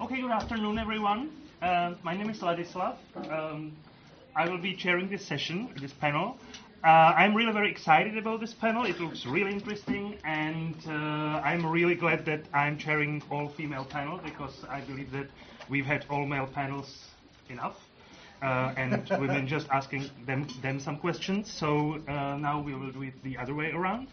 Okay, good afternoon, everyone. My name is Ladislav. I will be chairing this session, this panel. I'm really very excited about this panel. It looks really interesting, and I'm really glad that I'm chairing all-female panel because I believe that we've had all-male panels enough, and women just asking them some questions. So now we will do it the other way around.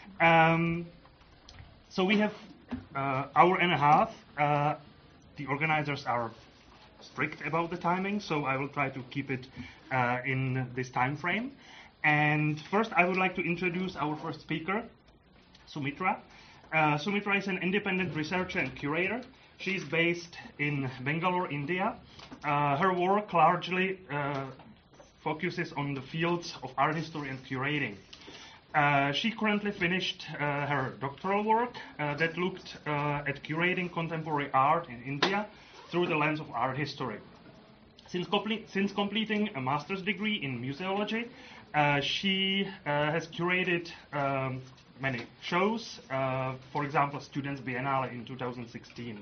So we have hour and a half. The organizers are strict about the timing, so I will try to keep it in this time frame. And first, I would like to introduce our first speaker, Sumitra. Sumitra is an independent researcher and curator. She's based in Bangalore, India. Her work largely focuses on the fields of art history and curating. She currently finished her doctoral work that looked at curating contemporary art in India through the lens of art history. Since completing a master's degree in museology, she has curated many shows, for example, Students' Biennale in 2016.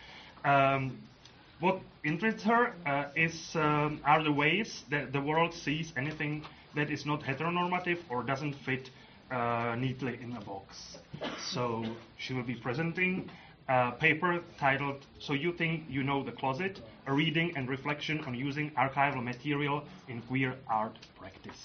What interests her are the ways that the world sees anything that is not heteronormative or doesn't fit neatly in a box. So she will be presenting a paper titled So You Think You Know the Closet, a reading and reflection on using archival material in queer art practice.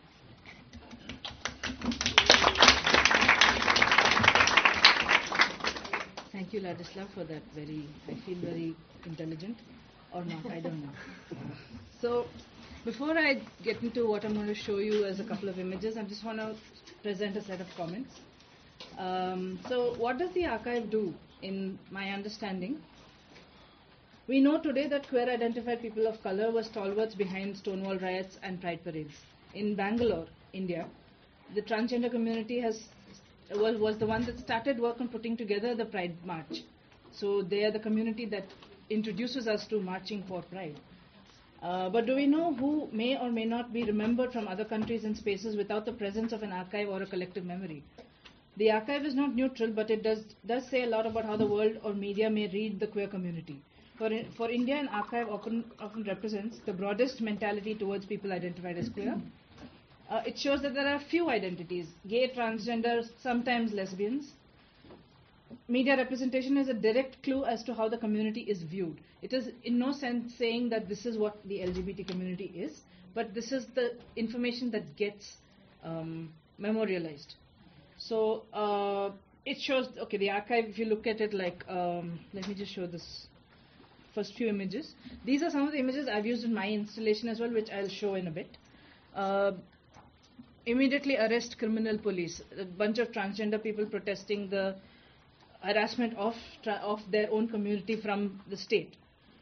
Thank you, Ladislav, for that I feel very intelligent, or not, I don't know. So, before I get into what I'm going to show you as a couple of images, I just want to present a set of comments. So what does the archive do? In my understanding, we know today that queer identified people of color were stalwarts behind Stonewall riots and pride parades. In Bangalore, India, the transgender community was the one that started work on putting together the Pride March. So they are the community that introduces us to marching for Pride. But do we know who may or may not be remembered from other countries and spaces without the presence of an archive or a collective memory? The archive is not neutral, but it does say a lot about how the world or media may read the queer community. For India, an archive often represents the broadest mentality towards people identified as queer. It shows that there are few identities: gay, transgender, sometimes lesbians. Media representation is a direct clue as to how the community is viewed. It is in no sense saying that this is what the LGBT community is, but this is the information that gets memorialized. So it shows, okay, the archive, if you look at it like, let me just show this first few images. These are some of the images I've used in my installation as well, which I'll show in a bit. Immediately arrest criminal police. A bunch of transgender people protesting the harassment of their own community from the state.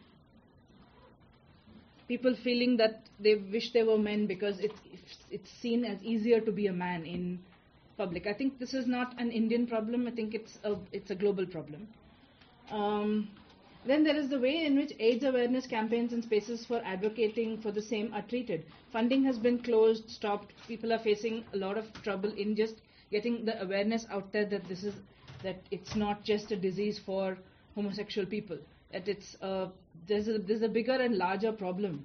People feeling that they wish they were men because it's seen as easier to be a man in public. I think this is not an Indian problem. I think it's a global problem. Then there is the way in which AIDS awareness campaigns and spaces for advocating for the same are treated. Funding has been closed, stopped. People are facing a lot of trouble in just getting the awareness out there that it's not just a disease for homosexual people. That there's a bigger and larger problem.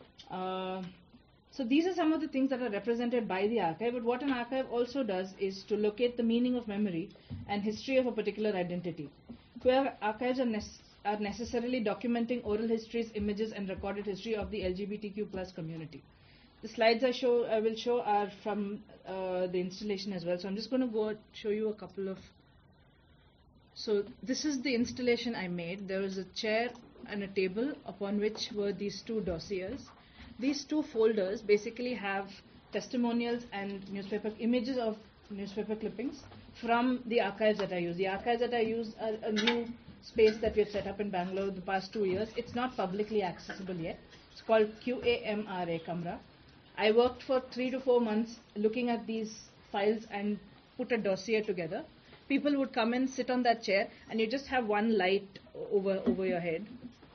So these are some of the things that are represented by the archive. But what an archive also does is to locate the meaning of memory and history of a particular identity. Queer archives are necessarily documenting oral histories, images, and recorded history of the LGBTQ+ community. The slides I will show are from the installation as well. So I'm just going to go show you a couple of. So this is the installation I made. There was a chair and a table upon which were these two dossiers. These two folders basically have testimonials and images of newspaper clippings from the archives that I use. The archives that I use are a new space that we have set up in Bangalore the past 2 years. It's not publicly accessible yet. It's called QAMRA, Kamra. I worked for 3 to 4 months looking at these files and put a dossier together. People would come and sit on that chair, and you just have one light over your head.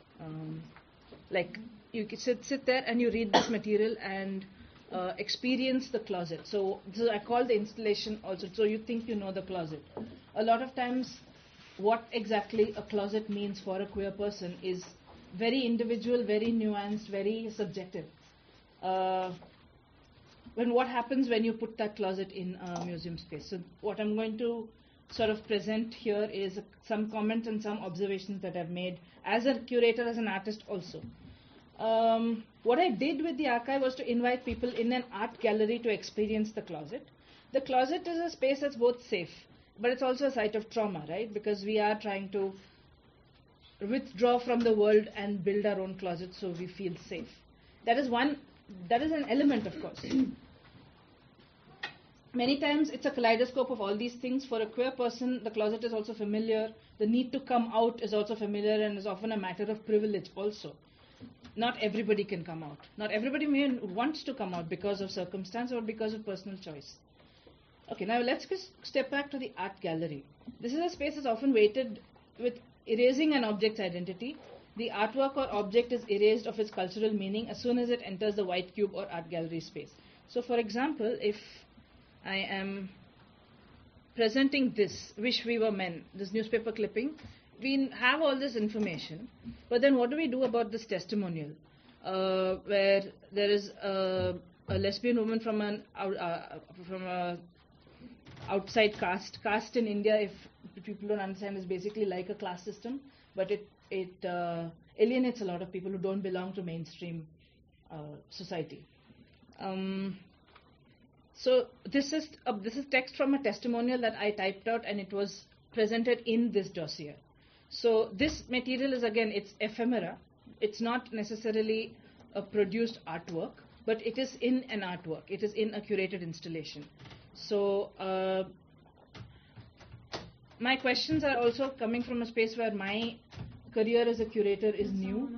Like you could sit there and you read this material and experience the closet. So I call the installation also. So you think you know the closet. A lot of times what exactly a closet means for a queer person is very individual, very nuanced, very subjective. What happens when you put that closet in a museum space? So what I'm going to sort of present here is some comments and some observations that I've made as a curator, as an artist also. What I did with the archive was to invite people in an art gallery to experience the closet. The closet is a space that's both safe, but it's also a site of trauma, right? Because we are trying to withdraw from the world and build our own closet so we feel safe. That is an element, of course. Many times it's a kaleidoscope of all these things. For a queer person, the closet is also familiar. The need to come out is also familiar and is often a matter of privilege also. Not everybody can come out. Not everybody wants to come out because of circumstance or because of personal choice. Okay, now let's step back to the art gallery. This is a space that's often weighted with erasing an object's identity. The artwork or object is erased of its cultural meaning as soon as it enters the white cube or art gallery space. So for example, if I am presenting this, Wish We Were Men, this newspaper clipping, we have all this information, but then what do we do about this testimonial where there is a lesbian woman from a outside caste. Caste in India, if people don't understand, is basically like a class system, but it alienates a lot of people who don't belong to mainstream society. So this is text from a testimonial that I typed out, and it was presented in this dossier. So this material is, again, it's ephemera. It's not necessarily a produced artwork, but it is in an artwork. It is in a curated installation. So my questions are also coming from a space where my career as a curator is new.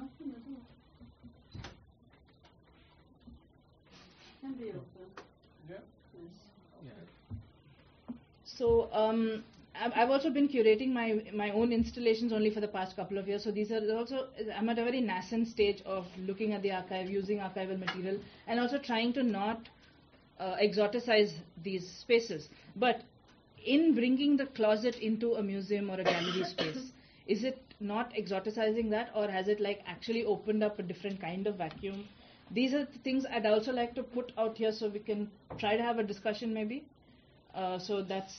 So I've also been curating my own installations only for the past couple of years. So these are also, I'm at a very nascent stage of looking at the archive, using archival material, and also trying to not exoticize these spaces. But in bringing the closet into a museum or a gallery space, is it not exoticizing that, or has it like actually opened up a different kind of vacuum? These are the things I'd also like to put out here so we can try to have a discussion maybe. So that's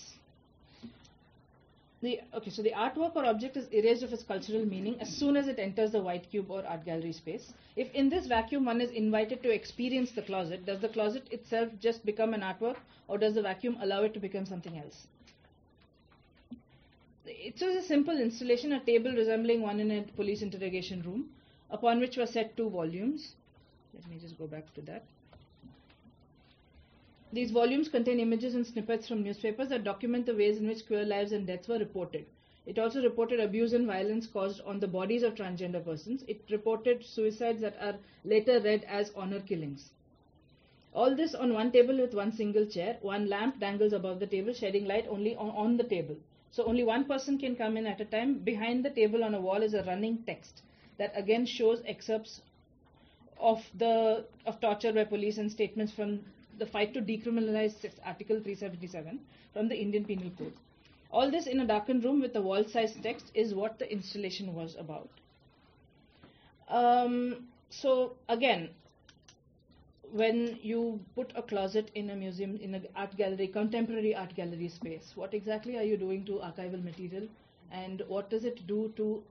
so the artwork or object is erased of its cultural meaning as soon as it enters the white cube or art gallery space. If in this vacuum one is invited to experience the closet, does the closet itself just become an artwork, or does the vacuum allow it to become something else? It was a simple installation, a table resembling one in a police interrogation room, upon which were set 2 volumes. Let me just go back to that. These volumes contain images and snippets from newspapers that document the ways in which queer lives and deaths were reported. It also reported abuse and violence caused on the bodies of transgender persons. It reported suicides that are later read as honor killings. All this on one table with one single chair. One lamp dangles above the table, shedding light only on the table. So only one person can come in at a time. Behind the table on a wall is a running text that again shows excerpts of torture by police and statements from the fight to decriminalize Article 377 from the Indian Penal Code. All this in a darkened room with a wall-sized text is what the installation was about. So again, when you put a closet in a museum, in an art gallery, contemporary art gallery space, what exactly are you doing to archival material, and what does it do to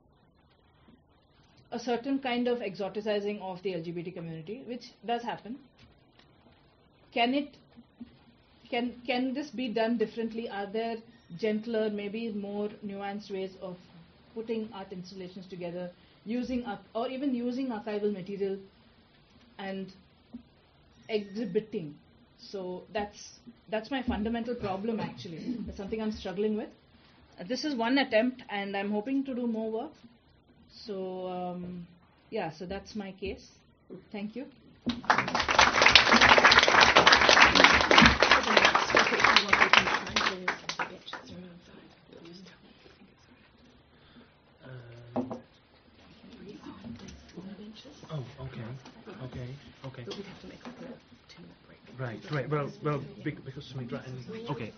a certain kind of exoticizing of the LGBT community, which does happen? Can this be done differently? Are there gentler, maybe more nuanced ways of putting art installations together, using or even using archival material and exhibiting? So that's my fundamental problem actually. That's something I'm struggling with. This is one attempt, and I'm hoping to do more work. So so that's my case. Thank you. Oh, okay. Okay. Okay. So we'd have to make like a 10-minute break. Right. Well, because Sumitra and okay.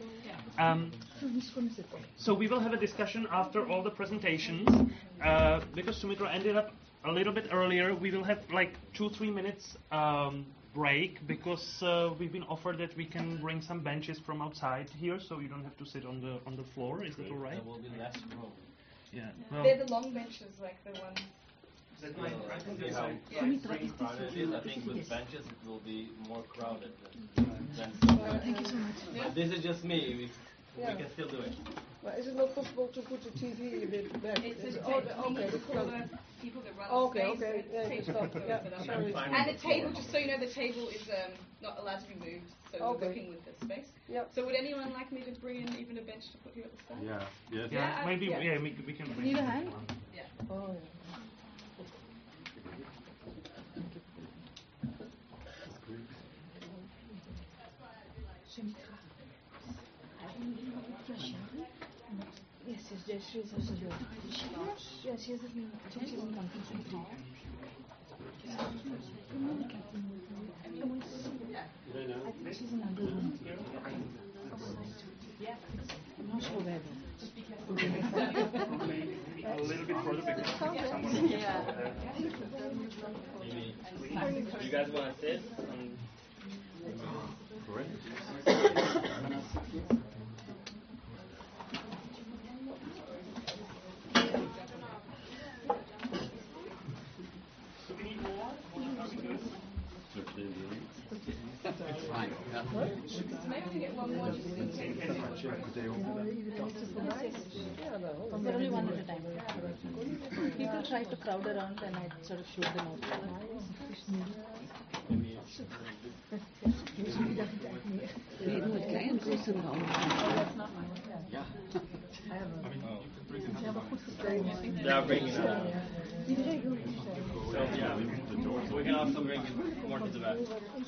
So we will have a discussion after all the presentations. Because Sumitra ended up a little bit earlier, we will have like 2-3 minutes break because we've been offered that we can bring some benches from outside here, so you don't have to sit on the floor. Is that all right? There will be less room. Yeah. They're the long benches, like the ones. I think with benches it will be more crowded than Thank you so much. But this is just me. We can still do it. But is it not possible to put the TV a bit back? It's a okay, for the people that run okay, the space. yeah, Take stop. Yeah, sorry. and the table, just so you know, the table is not allowed to be moved, so we're working with the space. Yep. So would anyone like me to bring in even a bench to put here at the start? Yeah. Yeah. Maybe. Yeah. Yeah. We can bring. Need a hand? Yeah. Oh, yeah. Yes, she's also there. Yeah, she's in conference room. I think she's in another room. I'm not sure where though. A little bit further because someone. You guys want to sit? Maybe we get one more. But only one at a time. People try to crowd around and I sort of shoot them out. Nee, nur klein, großen Raum. Yeah, bring it up. So, yeah, we can also bring it more to the back.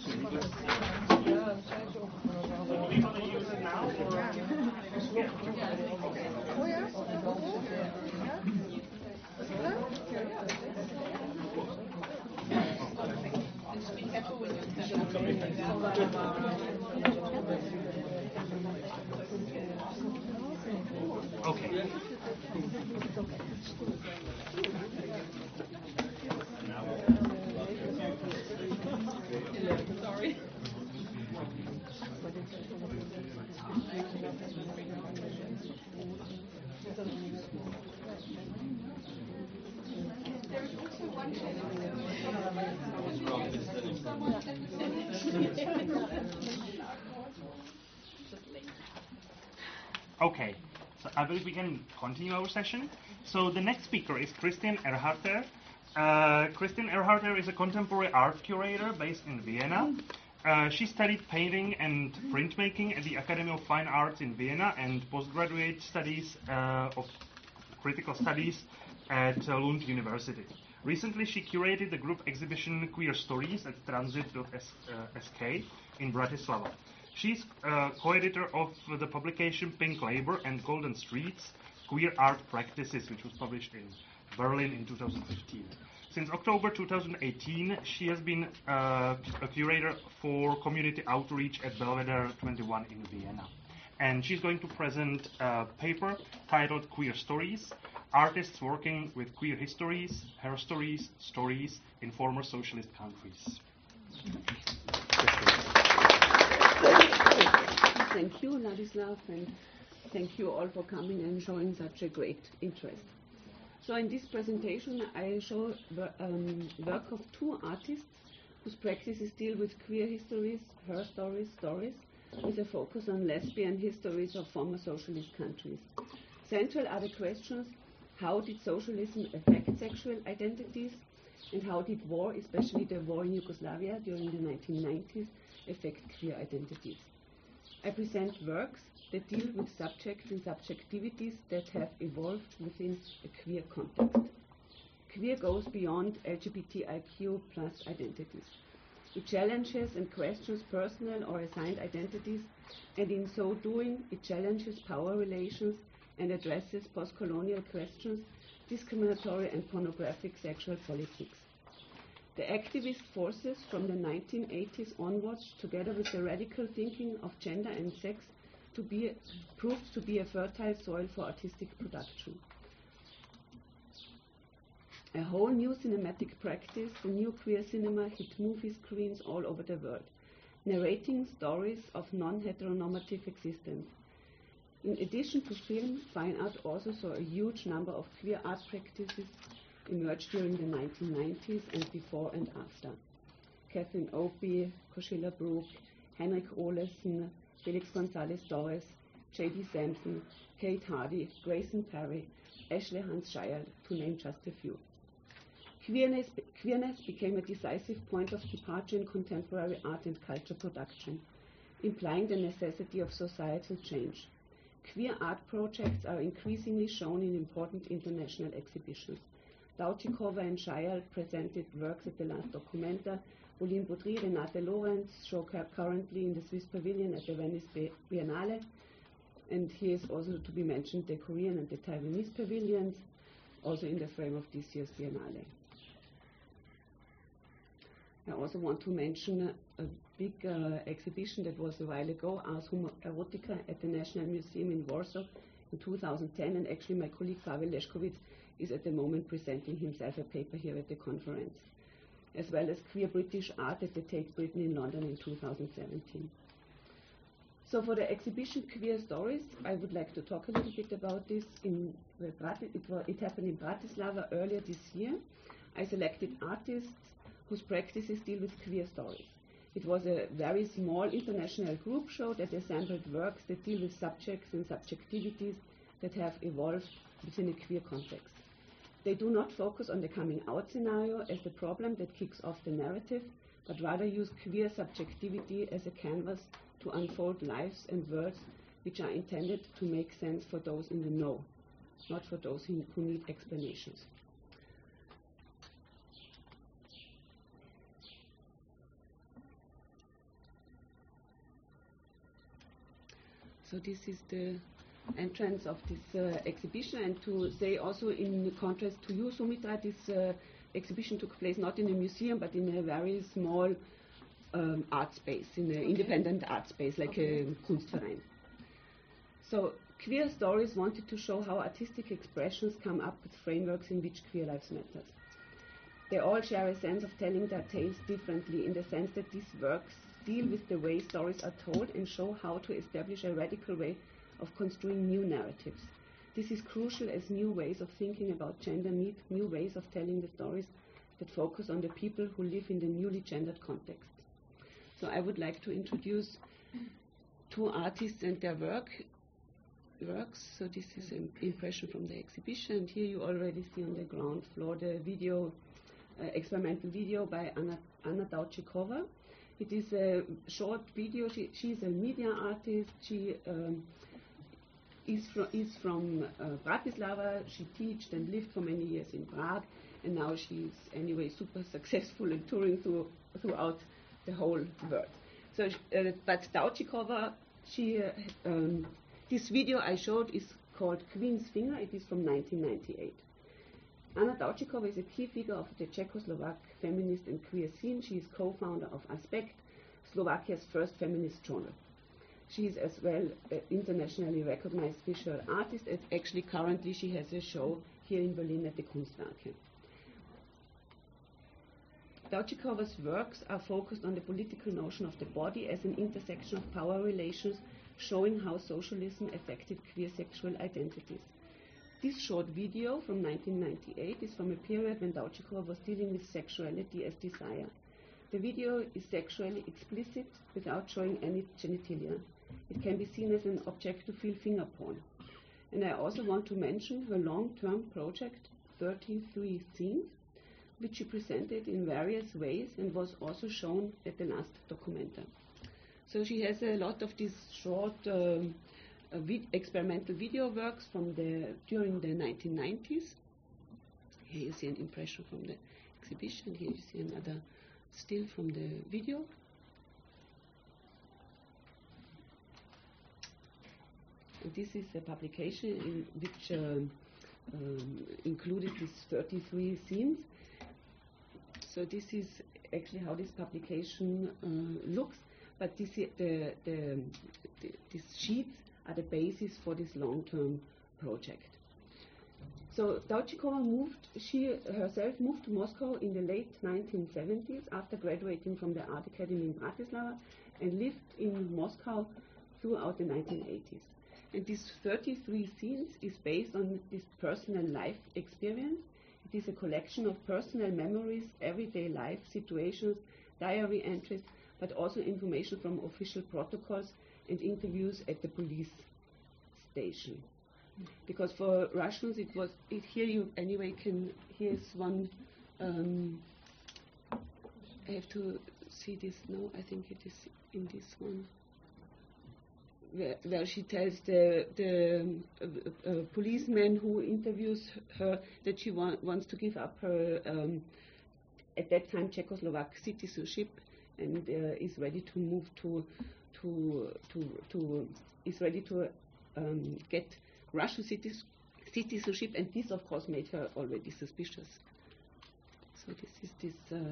Okay. Sorry. There's also one Okay, so I believe we can continue our session. So the next speaker is Christian Erharter. Christian Erharter is a contemporary art curator based in Vienna. She studied painting and printmaking at the Academy of Fine Arts in Vienna and postgraduate studies of critical studies at Lund University. Recently, she curated the group exhibition Queer Stories at Transit.sk in Bratislava. She's co-editor of the publication Pink Labor and Golden Streets, Queer Art Practices, which was published in Berlin in 2015. Since October 2018, she has been a curator for community outreach at Belvedere 21 in Vienna. And she's going to present a paper titled Queer Stories, Artists Working with Queer Histories, Her Stories, Stories in Former Socialist Countries. Thank you, Ladislav, and thank you all for coming and showing such a great interest. So in this presentation, I show the work of two artists whose practices deal with queer histories, her stories, with a focus on lesbian histories of former socialist countries. Central are the questions: how did socialism affect sexual identities, and how did war, especially the war in Yugoslavia during the 1990s, affect queer identities? I present works that deal with subjects and subjectivities that have evolved within a queer context. Queer goes beyond LGBTIQ+ identities. It challenges and questions personal or assigned identities, and in so doing, it challenges power relations and addresses post-colonial questions, discriminatory and pornographic sexual politics. The activist forces from the 1980s onwards, together with the radical thinking of gender and sex, proved to be a fertile soil for artistic production. A whole new cinematic practice, the new queer cinema hit movie screens all over the world, narrating stories of non-heteronormative existence. In addition to film, fine art also saw a huge number of queer art practices emerge during the 1990s and before and after. Catherine Opie, Coachella Brooke, Henrik Olesen, Felix Gonzalez Torres, J.D. Sampson, Kate Hardy, Grayson Perry, Ashley Hans-Scheyl, to name just a few. Queerness became a decisive point of departure in contemporary art and culture production, implying the necessity of societal change. Queer art projects are increasingly shown in important international exhibitions. Dauchikova and Scheyl presented works at the last Documenta. Pauline Baudry, Renate Lorenz show currently in the Swiss Pavilion at the Venice Biennale. And here is also to be mentioned the Korean and the Taiwanese pavilions, also in the frame of this year's Biennale. I also want to mention a big exhibition that was a while ago, Ars Homoerotica, at the National Museum in Warsaw in 2010, and actually my colleague Pavel Leszkowicz is at the moment presenting himself a paper here at the conference, as well as queer British art at the Tate Britain in London in 2017. So for the exhibition Queer Stories, I would like to talk a little bit about this. It happened in Bratislava earlier this year. I selected artists whose practices deal with queer stories. It was a very small international group show that assembled works that deal with subjects and subjectivities that have evolved within a queer context. They do not focus on the coming out scenario as the problem that kicks off the narrative, but rather use queer subjectivity as a canvas to unfold lives and worlds which are intended to make sense for those in the know, not for those who need explanations. So this is the entrance of this exhibition, and to say also in contrast to you, Sumitra, this exhibition took place not in a museum but in a very small art space, in an independent art space like a Kunstverein. So Queer Stories wanted to show how artistic expressions come up with frameworks in which queer lives matter. They all share a sense of telling their tales differently, in the sense that these works deal with the way stories are told and show how to establish a radical way of construing new narratives. This is crucial as new ways of thinking about gender meet new ways of telling the stories that focus on the people who live in the newly gendered context. So I would like to introduce two artists and their works. So this is an impression from the exhibition. And here you already see on the ground floor the video, experimental video by Anna Dauchikova. It is a short video. She is a media artist. She is from Bratislava. She taught and lived for many years in Prague, and now she is anyway super successful in touring throughout the whole world. So, but Dauchikova, this video I showed is called Queen's Finger. It is from 1998. Anna Dauchikova is a key figure of the Czechoslovak feminist and queer scene. She is co-founder of Aspect, Slovakia's first feminist journal. She is as well an internationally recognized visual artist, and actually currently she has a show here in Berlin at the Kunstwerke. Dauchikova's works are focused on the political notion of the body as an intersection of power relations, showing how socialism affected queer sexual identities. This short video from 1998 is from a period when Dauchikova was dealing with sexuality as desire. The video is sexually explicit without showing any genitalia. It can be seen as an objectophile finger porn. And I also want to mention her long-term project, 33 Scenes, which she presented in various ways and was also shown at the last Documenta. So she has a lot of these short experimental video works from during the 1990s. Here you see an impression from the exhibition. Here you see another still from the video. And this is a publication in which included these 33 scenes. So this is actually how this publication looks, but these sheets are the basis for this long-term project. So Davtchikova she herself moved to Moscow in the late 1970s after graduating from the Art Academy in Bratislava and lived in Moscow throughout the 1980s. And this 33 scenes is based on this personal life experience. It is a collection of personal memories, everyday life situations, diary entries, but also information from official protocols and interviews at the police station. Because for Russians here you anyway can, here's one, I have to see this now, I think it is in this one, where she tells the policeman who interviews her that she wants to give up her, at that time, Czechoslovak citizenship, and is ready to move is ready to get Russian citizenship, and this of course made her already suspicious. So this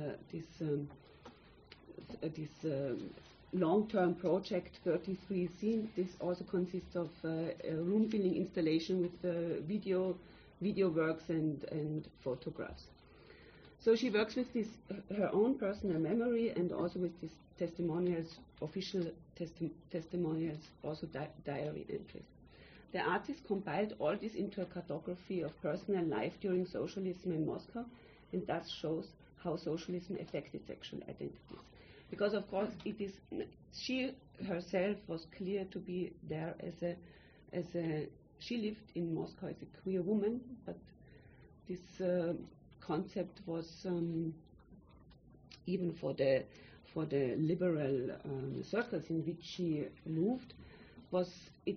is this long-term project, 33 scenes. This also consists of a room filling installation with video works and photographs. So she works with this her own personal memory and also with these testimonials, official testimonials, also diary entries. The artist compiled all this into a cartography of personal life during socialism in Moscow, and thus shows how socialism affected sexual identities. Because of course she herself was clear to be there she lived in Moscow as a queer woman, but this concept was even for the liberal circles in which she moved, was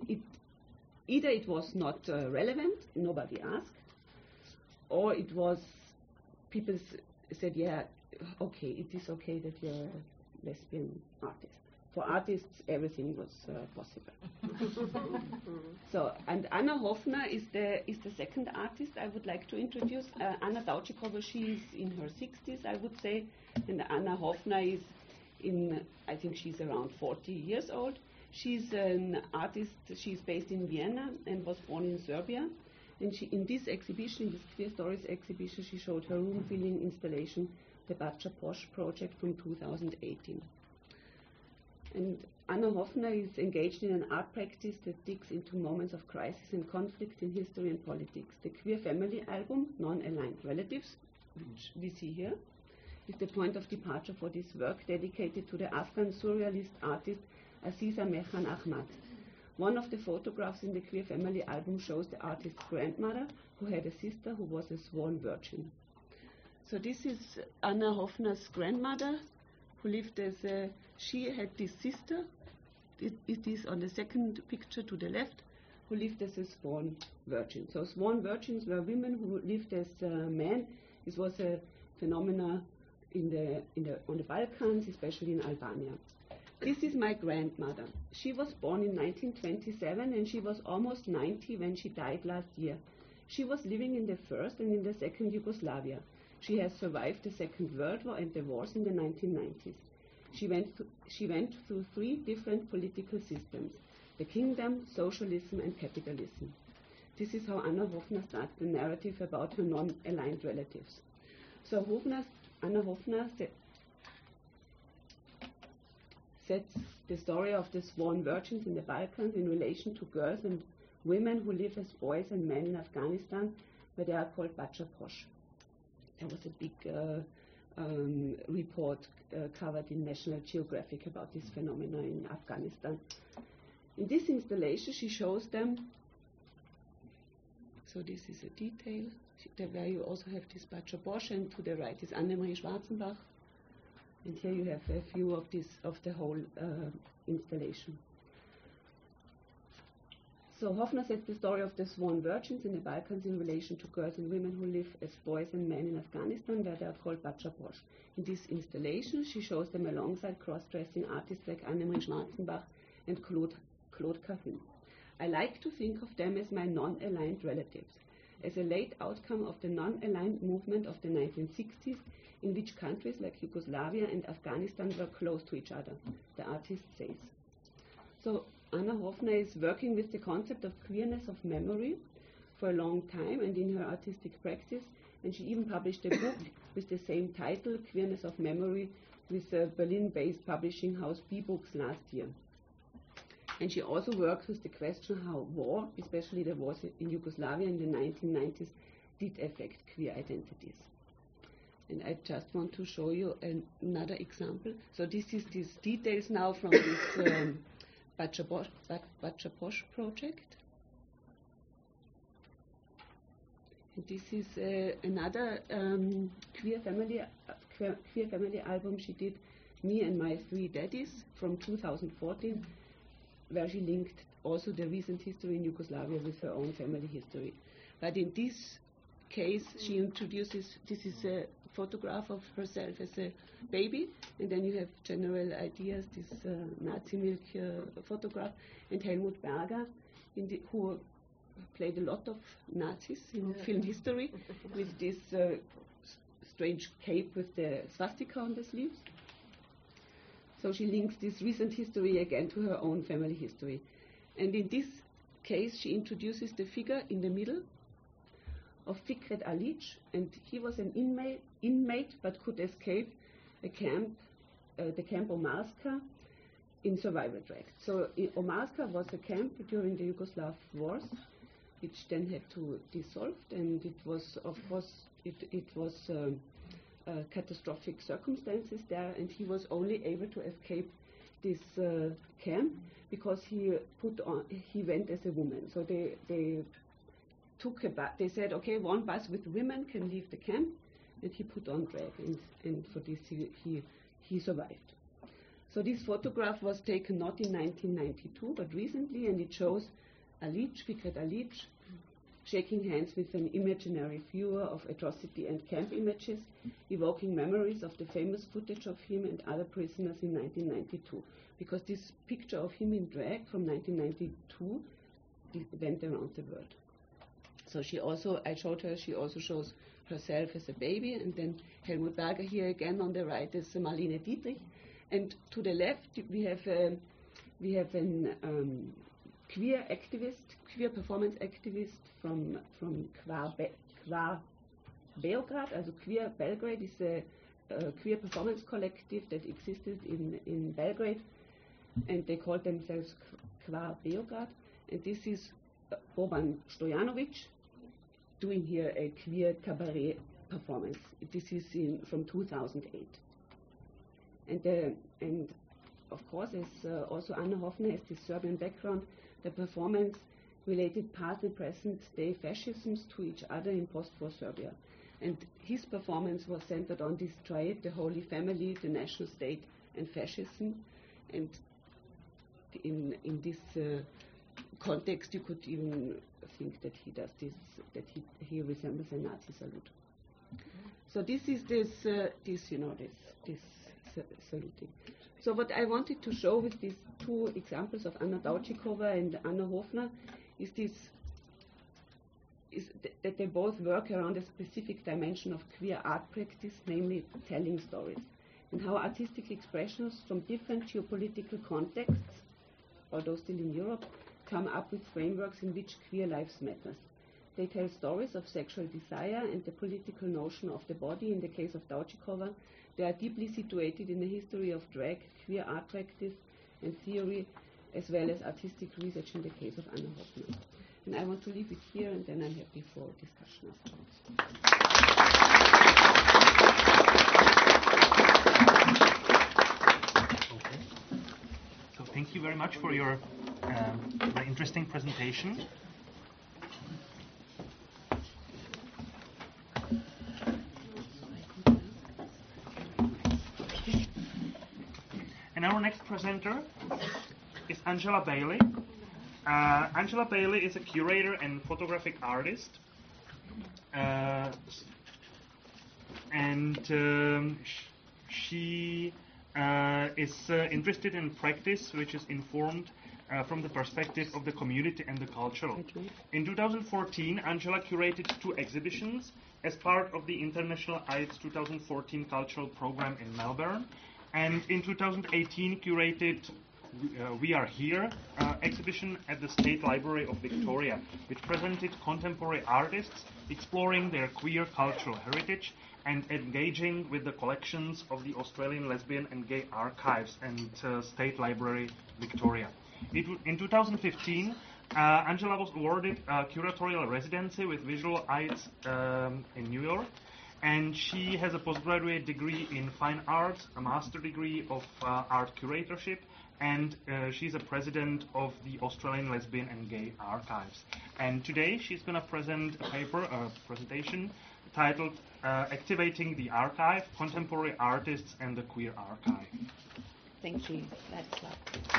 either it was not relevant, nobody asked, or it was people said, yeah, okay, it is okay that you're a lesbian artist. For artists, everything was possible. So, and Anna Hoffner is the second artist I would like to introduce. Anna Davtchikova, she is in her 60s, I would say, and Anna Hoffner is I think she's around 40 years old. She's an artist, she's based in Vienna and was born in Serbia. And in this exhibition, this Queer Stories exhibition, she showed her room filling installation, the Bacha Posh project from 2018. And Anna Hoffner is engaged in an art practice that digs into moments of crisis and conflict in history and politics. The Queer Family album, Non-Aligned Relatives, which we see here, is the point of departure for this work dedicated to the Afghan surrealist artist Aziza Mehran Ahmad. One of the photographs in the Queer Family album shows the artist's grandmother, who had a sister who was a sworn virgin. So this is Anna Hoffner's grandmother, who lived as she had this sister, it is on the second picture to the left, who lived as a sworn virgin. So sworn virgins were women who lived as men. This was a phenomenon on the Balkans, especially in Albania. This is my grandmother. She was born in 1927 and she was almost 90 when she died last year. She was living in the first and in the second Yugoslavia. She has survived the Second World War and the wars in the 1990s. She went through 3 different political systems: the kingdom, socialism and capitalism. This is how Anna Hoffner starts the narrative about her non-aligned relatives. So Anna Hoffner sets the story of the sworn virgins in the Balkans in relation to girls and women who live as boys and men in Afghanistan, where they are called Bacha Posh. There was a big report covered in National Geographic about this phenomenon in Afghanistan. In this installation, she shows them. So this is a detail where you also have this Bacha Posh, and to the right is Annemarie Schwarzenbach. And here you have a view of the whole installation. So Hoffner sets the story of the sworn virgins in the Balkans in relation to girls and women who live as boys and men in Afghanistan, where they are called Bacha Posh. In this installation, she shows them alongside cross-dressing artists like Annemarie Schwarzenbach and Claude Cahun. I like to think of them as my non-aligned relatives. as a late outcome of the non-aligned movement of the 1960s, in which countries like Yugoslavia and Afghanistan were close to each other, the artist says. So Anna Hoffner is working with the concept of queerness of memory for a long time and in her artistic practice, and she even published a book with the same title, Queerness of Memory, with the Berlin-based publishing house B-Books last year. And she also works with the question how war, especially the wars in Yugoslavia in the 1990s, did affect queer identities. And I just want to show you another example. So this is these details now from this Bacha-Posh project. And this is another queer family album she did, Me and My Three Daddies, from 2014, where she linked also the recent history in Yugoslavia with her own family history. But in this case, she introduces, this is a photograph of herself as a baby, and then you have general ideas, this Nazi milk photograph, and Helmut Berger, who played a lot of Nazis in film history, with this strange cape with the swastika on the sleeves. So she links this recent history again to her own family history. And in this case, she introduces the figure in the middle of Fikret Alic, and he was an inmate but could escape a camp, the camp Omarska, in survival drag. So Omarska was a camp during the Yugoslav wars, which then had to dissolve, and it was, of course, it was catastrophic circumstances there, and he was only able to escape this camp because he went as a woman. So they took a bus. They said, okay, one bus with women can leave the camp, and he put on drag, and for this he survived. So this photograph was taken not in 1992, but recently, and it shows Alic, Fikret Alic, shaking hands with an imaginary viewer of atrocity and camp images, evoking memories of the famous footage of him and other prisoners in 1992. Because this picture of him in drag from 1992 went around the world. So I showed her, she also shows herself as a baby, and then Helmut Berger here again on the right is Marlene Dietrich. And to the left we have an queer activist, queer performance activist from Queer Beograd, also Queer Belgrade is a queer performance collective that existed in Belgrade, and they called themselves Queer Beograd. And this is Boban Stojanovic doing here a queer cabaret performance. This is from 2008. And of course, as also Anna Hoffner has this Serbian background, the performance related past and present day fascisms to each other in post-war Serbia. And his performance was centered on this triad, the Holy Family, the national state, and fascism. And in this context, you could even think that he does this, that he resembles a Nazi salute. So this is this saluting. So what I wanted to show with these two examples of Anna Daučíková and Anna Hoffner is that they both work around a specific dimension of queer art practice, namely telling stories, and how artistic expressions from different geopolitical contexts, although still in Europe, come up with frameworks in which queer lives matters. They tell stories of sexual desire and the political notion of the body. In the case of Daučíková, they are deeply situated in the history of drag, queer art practice and theory, as well as artistic research in the case of Anna Hoffner. And I want to leave it here, and then I'm happy for discussion afterwards. Okay. So thank you very much for your very interesting presentation. And our next presenter is Angela Bailey. Angela Bailey is a curator and photographic artist. She is interested in practice which is informed from the perspective of the community and the cultural. In 2014, Angela curated 2 exhibitions as part of the International AIDS 2014 Cultural Program in Melbourne, and in 2018 curated We Are Here exhibition at the State Library of Victoria, which presented contemporary artists exploring their queer cultural heritage and engaging with the collections of the Australian Lesbian and Gay Archives and State Library Victoria. In 2015, Angela was awarded a curatorial residency with visual arts in New York, and she has a postgraduate degree in fine arts, a master degree of art curatorship, and she's a president of the Australian Lesbian and Gay Archives. And today she's going to present a presentation titled Activating the Archive, Contemporary Artists and the Queer Archive. Thank you, Ladislav.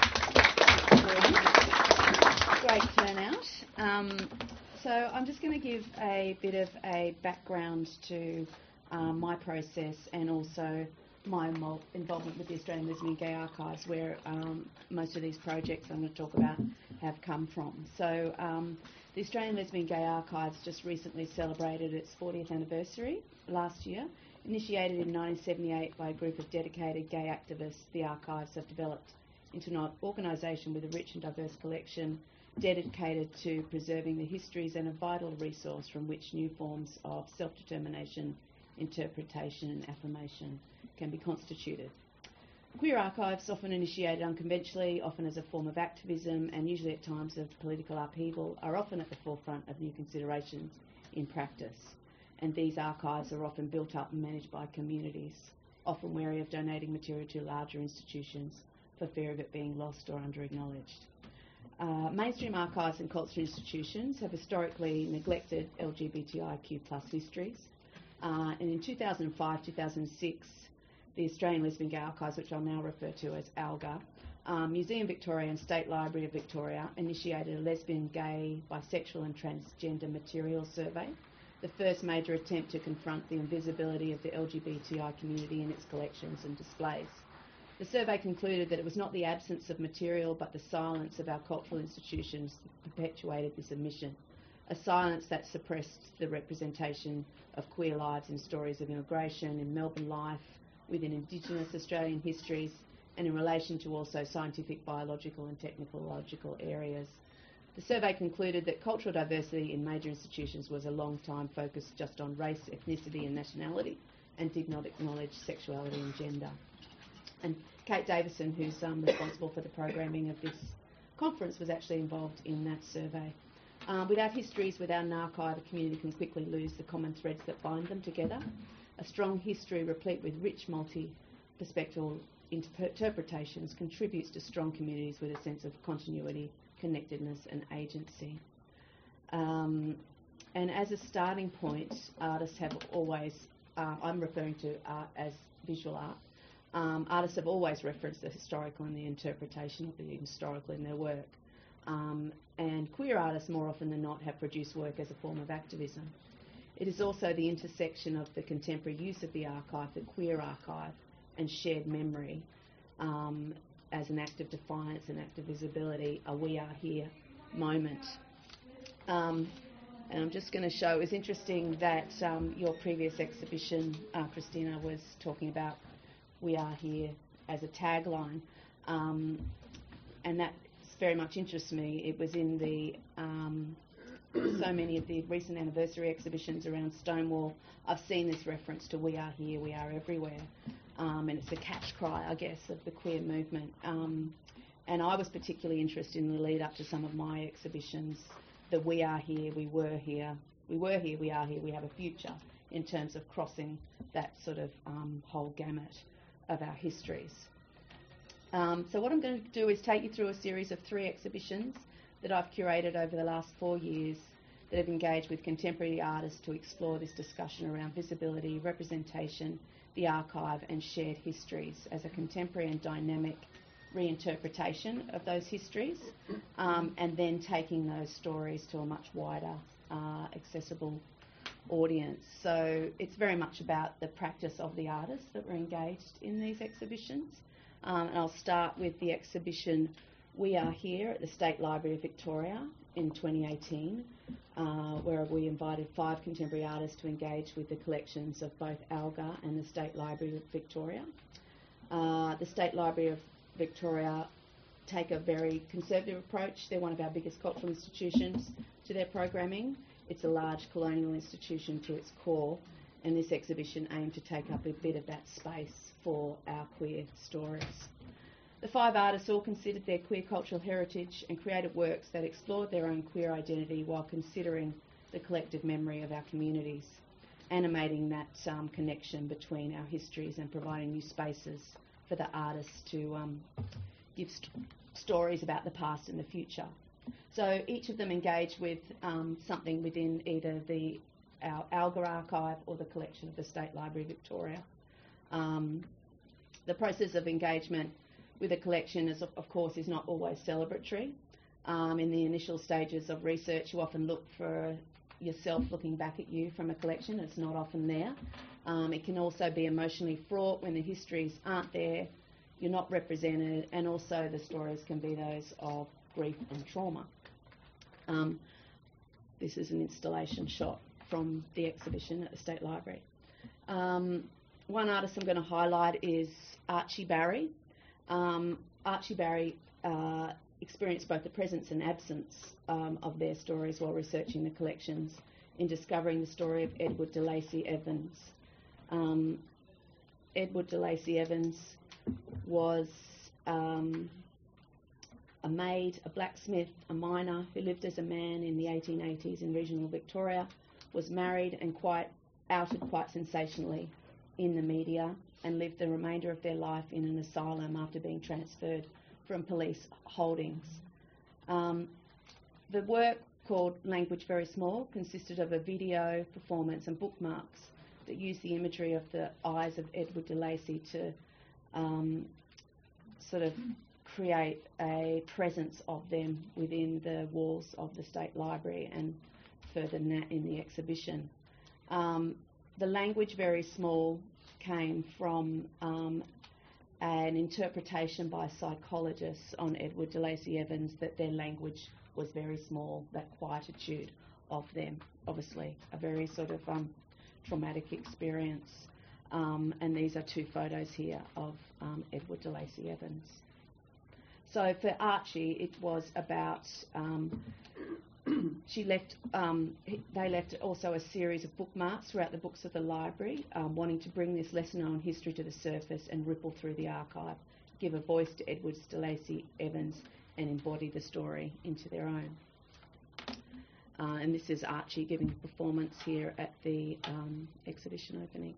Great turnout. So I'm just going to give a bit of a background to my process and also my involvement with the Australian Lesbian Gay Archives, where most of these projects I'm going to talk about have come from. So the Australian Lesbian Gay Archives just recently celebrated its 40th anniversary last year. Initiated in 1978 by a group of dedicated gay activists, the archives have developed into an organisation with a rich and diverse collection dedicated to preserving the histories and a vital resource from which new forms of self-determination, interpretation and affirmation can be constituted. Queer archives, often initiated unconventionally, often as a form of activism and usually at times of political upheaval, are often at the forefront of new considerations in practice. And these archives are often built up and managed by communities, often wary of donating material to larger institutions for fear of it being lost or under-acknowledged. Mainstream archives and cultural institutions have historically neglected LGBTIQ+ histories. And in 2005-2006, the Australian Lesbian Gay Archives, which I'll now refer to as ALGA, Museum Victoria and State Library of Victoria initiated a lesbian, gay, bisexual and transgender material survey, the first major attempt to confront the invisibility of the LGBTI community in its collections and displays. The survey concluded that it was not the absence of material but the silence of our cultural institutions that perpetuated this omission, a silence that suppressed the representation of queer lives in stories of immigration, in Melbourne life, within Indigenous Australian histories, and in relation to also scientific, biological and technological areas. The survey concluded that cultural diversity in major institutions was a long time focused just on race, ethnicity and nationality, and did not acknowledge sexuality and gender. And Kate Davison, who's responsible for the programming of this conference, was actually involved in that survey. Without histories, without an archive, a community can quickly lose the common threads that bind them together. A strong history replete with rich multi-perspective interpretations contributes to strong communities with a sense of continuity, connectedness and agency. And as a starting point, artists have always, I'm referring to art as visual art, artists have always referenced the historical and the interpretation of the historical in their work. And queer artists more often than not have produced work as a form of activism. It is also the intersection of the contemporary use of the archive, the queer archive, and shared memory as an act of defiance, an act of visibility, a we are here moment. And I'm just going to show, it's interesting that your previous exhibition, Christina, was talking about we are here as a tagline, and that very much interests me. It was in the so many of the recent anniversary exhibitions around Stonewall. I've seen this reference to we are here, we are everywhere, and it's a catch cry, I guess, of the queer movement. And I was particularly interested in the lead up to some of my exhibitions, the we are here, we were here, we were here, we are here, we have a future, in terms of crossing that sort of whole gamut of our histories. So what I'm going to do is take you through a series of 3 exhibitions that I've curated over the last 4 years that have engaged with contemporary artists to explore this discussion around visibility, representation, the archive and shared histories as a contemporary and dynamic reinterpretation of those histories, and then taking those stories to a much wider, accessible audience. So it's very much about the practice of the artists that were engaged in these exhibitions. And I'll start with the exhibition We are here at the State Library of Victoria in 2018, where we invited 5 contemporary artists to engage with the collections of both ALGA and the State Library of Victoria. The State Library of Victoria take a very conservative approach. They're one of our biggest cultural institutions to their programming. It's a large colonial institution to its core, and this exhibition aimed to take up a bit of that space for our queer stories. The 5 artists all considered their queer cultural heritage and created works that explored their own queer identity while considering the collective memory of our communities, animating that connection between our histories and providing new spaces for the artists to give stories about the past and the future. So each of them engaged with something within either our ALGA archive or the collection of the State Library of Victoria. The process of engagement with a collection is, of course, is not always celebratory. In the initial stages of research, you often look for yourself looking back at you from a collection. It's not often there. It can also be emotionally fraught when the histories aren't there, you're not represented, and also the stories can be those of grief and trauma. This is an installation shot from the exhibition at the State Library. One artist I'm going to highlight is Archie Barry. Archie Barry experienced both the presence and absence of their stories while researching the collections in discovering the story of Edward de Lacy Evans. Edward de Lacy Evans was a maid, a blacksmith, a miner who lived as a man in the 1880s in regional Victoria, was married and outed quite sensationally in the media, and lived the remainder of their life in an asylum after being transferred from police holdings. The work, called Language Very Small, consisted of a video performance and bookmarks that used the imagery of the eyes of Edward de Lacy to sort of create a presence of them within the walls of the State Library and further than that in the exhibition. The Language Very Small came from an interpretation by psychologists on Edward de Lacy Evans that their language was very small, that quietude of them, obviously a very sort of traumatic experience. And these are 2 photos here of Edward de Lacy Evans. So for Archie, it was about they left also a series of bookmarks throughout the books of the library, wanting to bring this lesser-known history to the surface and ripple through the archive, give a voice to Edward de Lacy Evans and embody the story into their own. And this is Archie giving a performance here at the exhibition opening.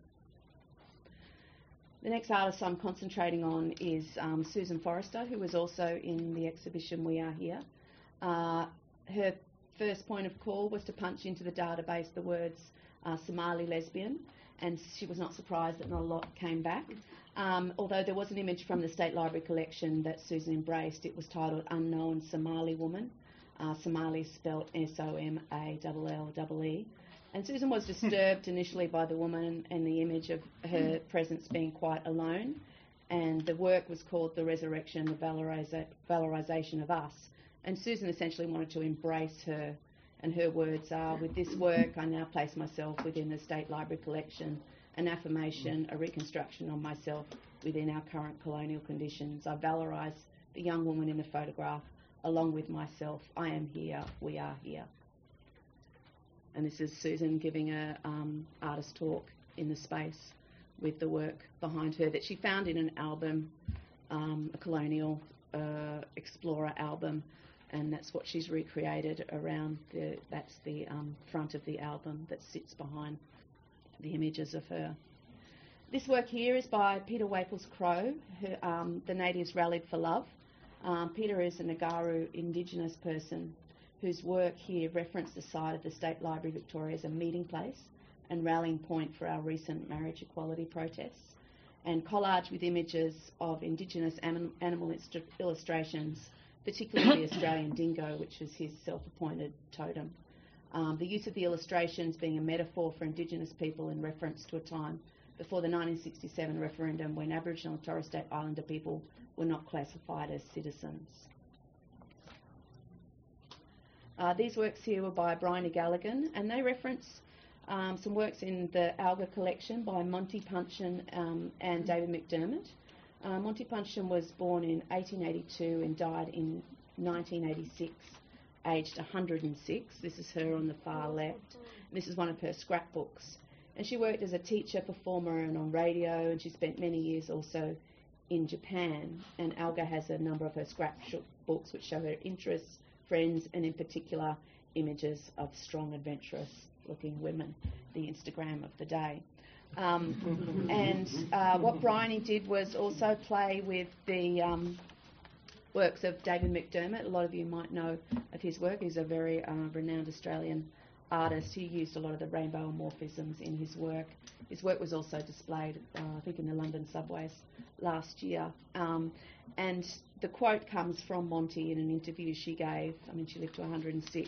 The next artist I'm concentrating on is Susan Forrester, who was also in the exhibition We Are Here. Her first point of call was to punch into the database the words Somali lesbian, and she was not surprised that not a lot came back. Although there was an image from the State Library collection that Susan embraced. It was titled Unknown Somali Woman, Somali spelt S-O-M-A-L-L-E-E. And Susan was disturbed initially by the woman and the image of her presence being quite alone. And the work was called The Resurrection, the Valorisation of Us. And Susan essentially wanted to embrace her. And her words are, with this work, I now place myself within the State Library collection, an affirmation, a reconstruction of myself within our current colonial conditions. I valorise the young woman in the photograph, along with myself. I am here, we are here. And this is Susan giving a artist talk in the space with the work behind her that she found in an album, a colonial explorer album, and that's what she's recreated around that's the front of the album that sits behind the images of her. This work here is by Peter Waples Crow, who, the natives rallied for love. Peter is a Ngāru Indigenous person whose work here referenced the site of the State Library Victoria as a meeting place and rallying point for our recent marriage equality protests, and collage with images of Indigenous animal illustrations, particularly the Australian dingo, which is his self-appointed totem. The use of the illustrations being a metaphor for Indigenous people in reference to a time before the 1967 referendum when Aboriginal and Torres Strait Islander people were not classified as citizens. These works here were by Bryony Galligan, and they reference some works in the Alga collection by Monty Punchen and David McDermott. Monty Punchen was born in 1882 and died in 1986, aged 106. This is her on the far left. This is one of her scrapbooks. And she worked as a teacher, performer, and on radio, and she spent many years also in Japan. And Alga has a number of her scrapbooks which show her interests, friends, and in particular images of strong, adventurous-looking women, the Instagram of the day. What Bryony did was also play with the works of David McDermott. A lot of you might know of his work. He's a very renowned Australian artist. He used a lot of the rainbow morphisms in his work. His work was also displayed, I think, in the London subways last year. And the quote comes from Monty in an interview she gave. I mean, she lived to 106.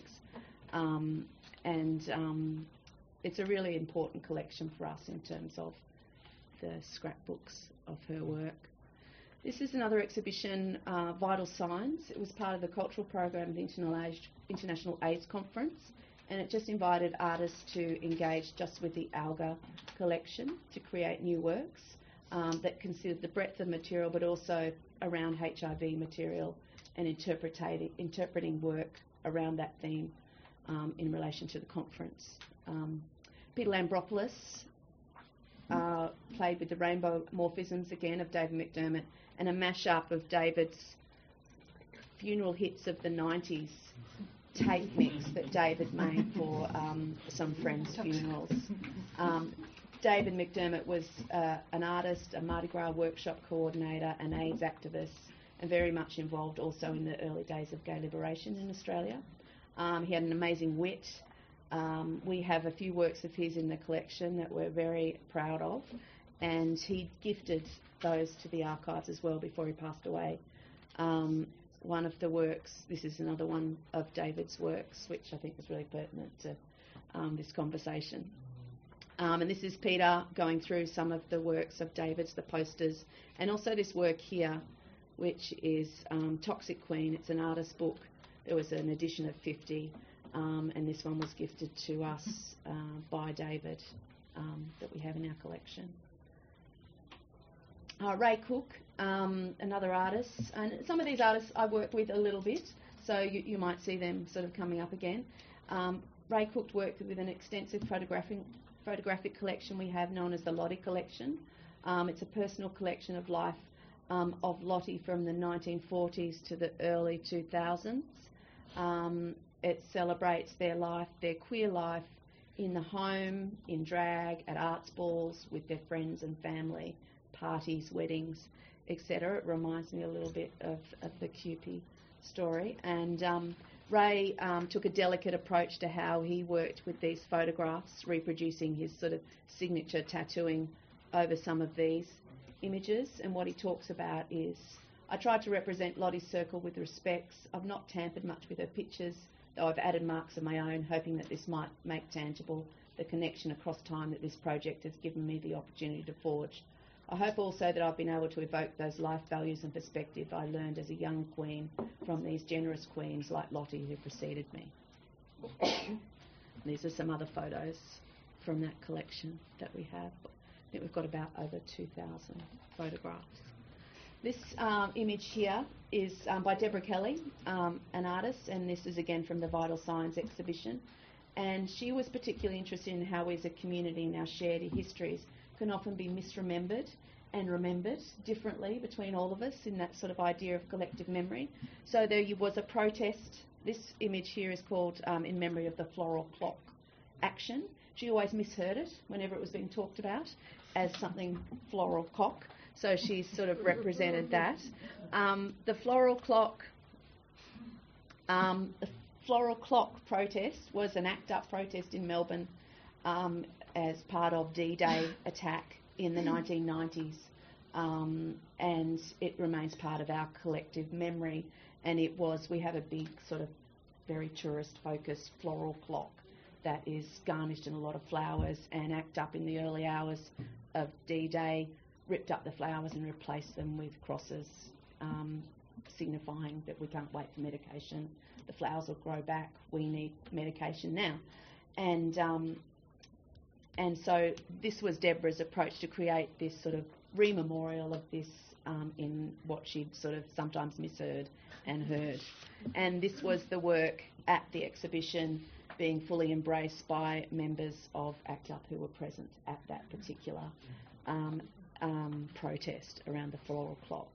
It's a really important collection for us in terms of the scrapbooks of her work. This is another exhibition, Vital Signs. It was part of the cultural program of the International AIDS Conference, and it just invited artists to engage just with the Alga collection to create new works that considered the breadth of material, but also around HIV material and interpreting work around that theme in relation to the conference. Peter Lambropoulos played with the rainbow morphisms again of David McDermott, and a mashup of David's funeral hits of the 90s tape mix that David made for some friends' funerals. David McDermott was an artist, a Mardi Gras workshop coordinator, an AIDS activist, and very much involved also in the early days of gay liberation in Australia. He had an amazing wit. We have a few works of his in the collection that we're very proud of, and he gifted those to the archives as well before he passed away. One of the works, this is another one of David's works, which I think was really pertinent to this conversation. And this is Peter going through some of the works of David's, the posters, and also this work here, which is Toxic Queen. It's an artist book. There was an edition of 50, and this one was gifted to us by David that we have in our collection. Ray Cook, another artist, and some of these artists I work with a little bit, so you might see them sort of coming up again. Ray Cook worked with an extensive photographic collection we have known as the Lottie Collection. It's a personal collection of life of Lottie from the 1940s to the early 2000s. It celebrates their life, their queer life, in the home, in drag, at arts balls, with their friends and family, parties, weddings, etc. It reminds me a little bit of the Cupie story. And Ray took a delicate approach to how he worked with these photographs, reproducing his sort of signature tattooing over some of these images. And what he talks about is, I tried to represent Lottie's circle with respects. I've not tampered much with her pictures, though I've added marks of my own, hoping that this might make tangible the connection across time that this project has given me the opportunity to forge. I hope also that I've been able to evoke those life values and perspective I learned as a young queen from these generous queens like Lottie who preceded me. These are some other photos from that collection that we have. I think we've got about over 2,000 photographs. This image here is by Deborah Kelly, an artist, and this is again from the Vital Signs exhibition. And she was particularly interested in how we as a community in our shared histories can often be misremembered and remembered differently between all of us in that sort of idea of collective memory. So there was a protest. This image here is called In Memory of the Floral Clock Action. She always misheard it whenever it was being talked about as something floral cock. So she sort of represented that. The floral clock protest was an ACT UP protest in Melbourne as part of D-Day attack in the 1990s, and it remains part of our collective memory. And we have a big sort of very tourist-focused floral clock that is garnished in a lot of flowers, and ACT UP in the early hours of D-Day ripped up the flowers and replaced them with crosses signifying that we can't wait for medication. The flowers will grow back. We need medication now. And so this was Deborah's approach to create this sort of rememorial of this in what she'd sort of sometimes misheard and heard. And this was the work at the exhibition being fully embraced by members of ACT UP who were present at that particular protest around the floral clock.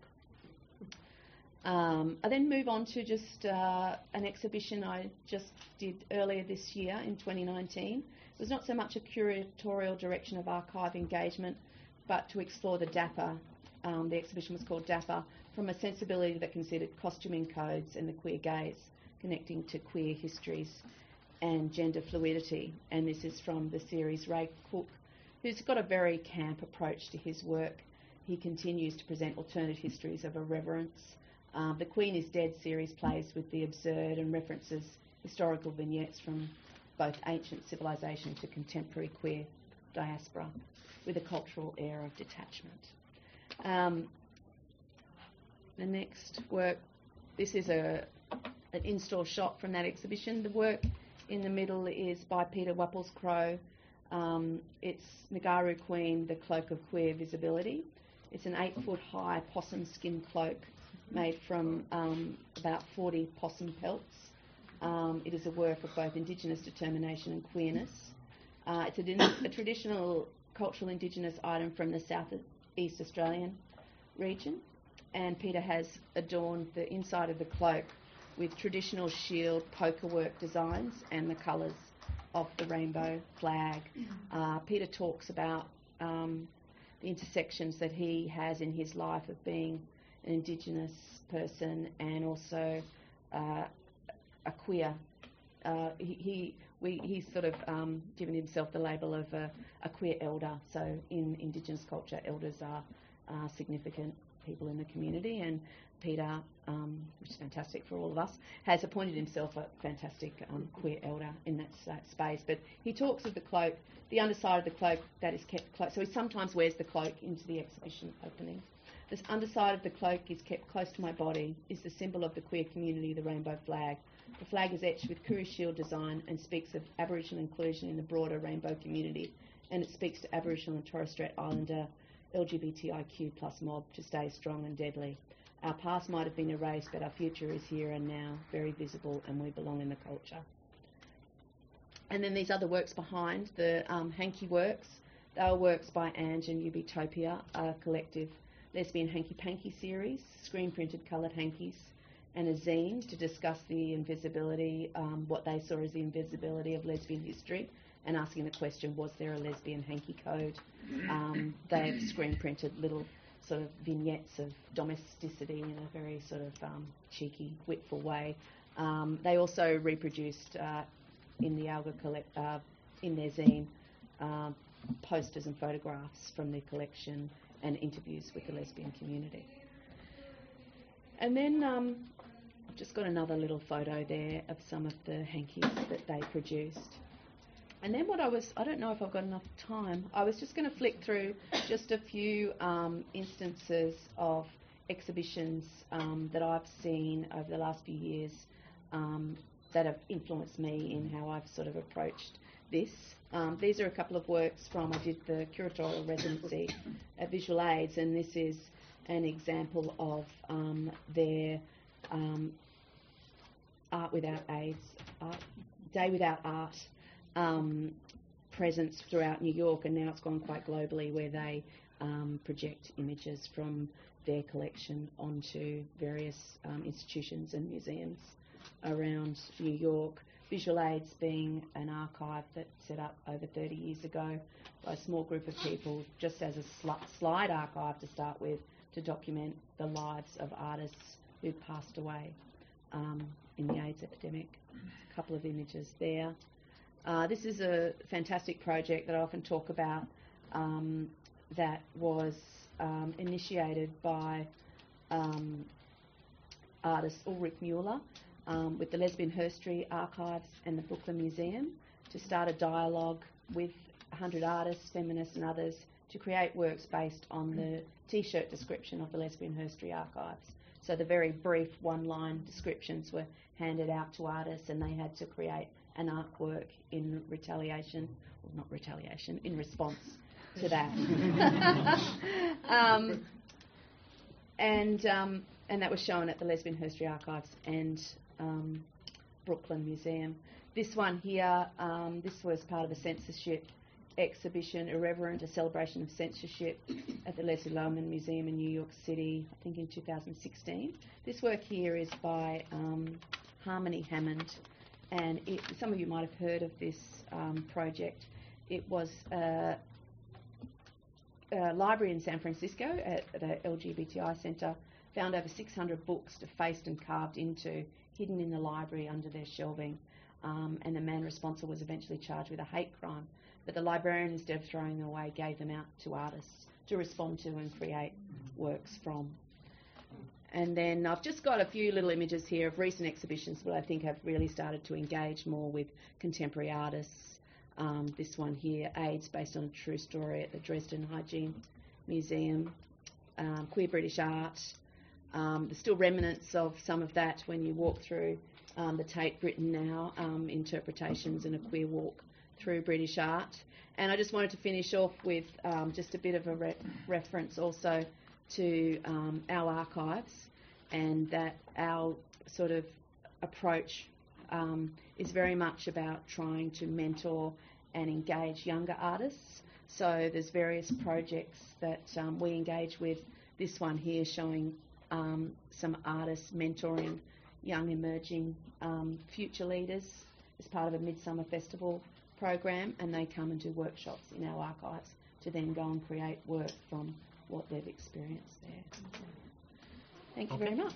I then move on to just an exhibition I just did earlier this year in 2019. It was not so much a curatorial direction of archive engagement, but to explore the DAPA. The exhibition was called DAPA, from a sensibility that considered costuming codes and the queer gaze, connecting to queer histories and gender fluidity. And this is from the series Ray Cook, who's got a very camp approach to his work. He continues to present alternate histories of irreverence. The Queen is Dead series plays with the absurd and references historical vignettes from both ancient civilization to contemporary queer diaspora with a cultural air of detachment. The next work, this is an in-store shot from that exhibition. The work in the middle is by Peter Wapples-Crowe. It's Ngāru Queen, The Cloak of Queer Visibility. It's an 8-foot-high possum skin cloak made from about 40 possum pelts. It is a work of both Indigenous determination and queerness. It's a traditional cultural Indigenous item from the South East Australian region, and Peter has adorned the inside of the cloak with traditional shield pokerwork designs and the colours of the rainbow flag. Peter talks about the intersections that he has in his life of being an Indigenous person and also a queer. He's sort of given himself the label of a queer elder. So in Indigenous culture, elders are significant people in the community, and Peter, which is fantastic for all of us, has appointed himself a fantastic queer elder in that space. But he talks of the cloak, the underside of the cloak that is kept close. So he sometimes wears the cloak into the exhibition opening. This underside of the cloak is kept close to my body, is the symbol of the queer community, the rainbow flag. The flag is etched with Kuru Shield design and speaks of Aboriginal inclusion in the broader rainbow community, and it speaks to Aboriginal and Torres Strait Islander LGBTIQ plus mob to stay strong and deadly. Our past might have been erased, but our future is here and now, very visible, and we belong in the culture. And then these other works behind, the hanky works, they are works by Ange and Ubitopia, a collective lesbian hanky-panky series, screen-printed coloured hankies, and a zine to discuss the invisibility, what they saw as the invisibility of lesbian history, and asking the question, was there a lesbian hanky code? They have screen-printed little sort of vignettes of domesticity in a very sort of cheeky, witful way. They also reproduced in the Alga in their zine posters and photographs from their collection and interviews with the lesbian community. And then I've just got another little photo there of some of the hankies that they produced. And then I don't know if I've got enough time, I was just going to flick through just a few instances of exhibitions that I've seen over the last few years that have influenced me in how I've sort of approached this. These are a couple of works from, I did the curatorial residency at Visual Aids, and this is an example of their Art Without AIDS, Day Without Art presence throughout New York, and now it's gone quite globally, where they project images from their collection onto various institutions and museums around New York. Visual Aids being an archive that's set up over 30 years ago by a small group of people, just as a slide archive to start with, to document the lives of artists who've passed away in the AIDS epidemic. A couple of images there. This is a fantastic project that I often talk about that was initiated by artist Ulrich Mueller with the Lesbian Herstory Archives and the Brooklyn Museum to start a dialogue with 100 artists, feminists and others to create works based on the T-shirt description of the Lesbian Herstory Archives. So the very brief one-line descriptions were handed out to artists, and they had to create an artwork in retaliation, or not retaliation, in response to that. And that was shown at the Lesbian History Archives and Brooklyn Museum. This one here, this was part of a censorship exhibition, Irreverent, a celebration of censorship, at the Leslie Lohman Museum in New York City, I think in 2016. This work here is by Harmony Hammond, and some of you might have heard of this project. It was a library in San Francisco at the LGBTI Centre found over 600 books defaced and carved into, hidden in the library under their shelving, and the man responsible was eventually charged with a hate crime. But the librarian, instead of throwing them away, gave them out to artists to respond to and create works from. And then I've just got a few little images here of recent exhibitions that I think have really started to engage more with contemporary artists. This one here, AIDS, based on a true story, at the Dresden Hygiene Museum. Queer British art. There's still remnants of some of that when you walk through the Tate Britain now, interpretations and a queer walk through British art. And I just wanted to finish off with just a bit of a reference also to our archives, and that our sort of approach is very much about trying to mentor and engage younger artists. So there's various projects that we engage with. This one here showing some artists mentoring young emerging future leaders as part of a Midsummer Festival program, and they come and do workshops in our archives to then go and create work from what they've experienced there. Thank you very much.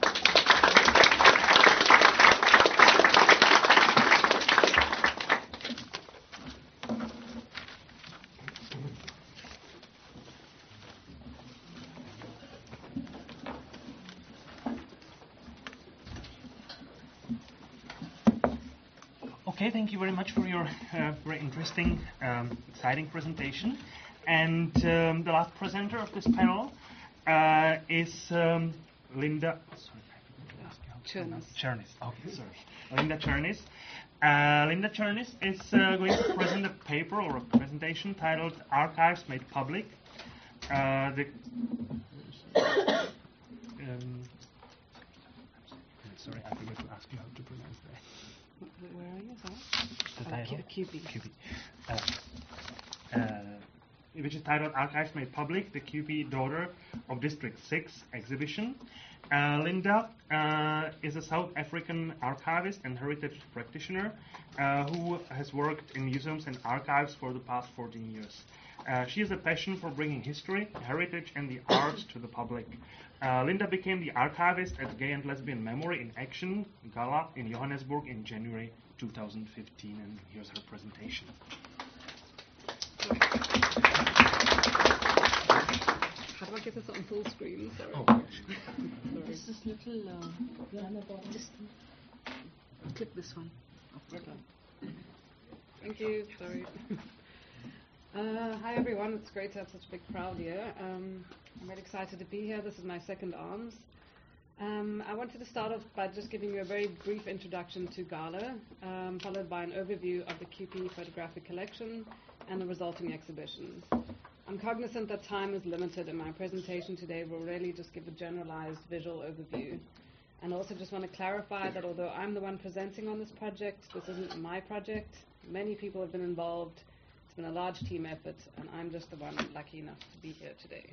Okay, thank you very much for your very interesting, exciting presentation. And the last presenter of this panel is Linda. Chernis. Okay, sorry. Linda Chernis. Linda Chernis is going to present a paper or a presentation titled "Archives Made Public." Sorry, I forgot to ask you how to pronounce that. Where are you? The title? QP. Which is titled "Archives Made Public: The QP Daughter of District 6 Exhibition." Linda is a South African archivist and heritage practitioner who has worked in museums and archives for the past 14 years. She has a passion for bringing history, heritage, and the arts to the public. Linda became the archivist at Gay and Lesbian Memory in Action Gala in Johannesburg in January 2015, and here's her presentation. How do I get this on full screen? Sorry. Oh, Sorry. This is little Just click this one. Okay. Thank you. Sorry. Hi everyone. It's great to have such a big crowd here. I'm really excited to be here. This is my second ARMS. I wanted to start off by just giving you a very brief introduction to Gala, followed by an overview of the QP photographic collection and the resulting exhibitions. I'm cognizant that time is limited, and my presentation today will really just give a generalized visual overview. And also just want to clarify that although I'm the one presenting on this project, this isn't my project. Many people have been involved. It's been a large team effort, and I'm just the one lucky enough to be here today.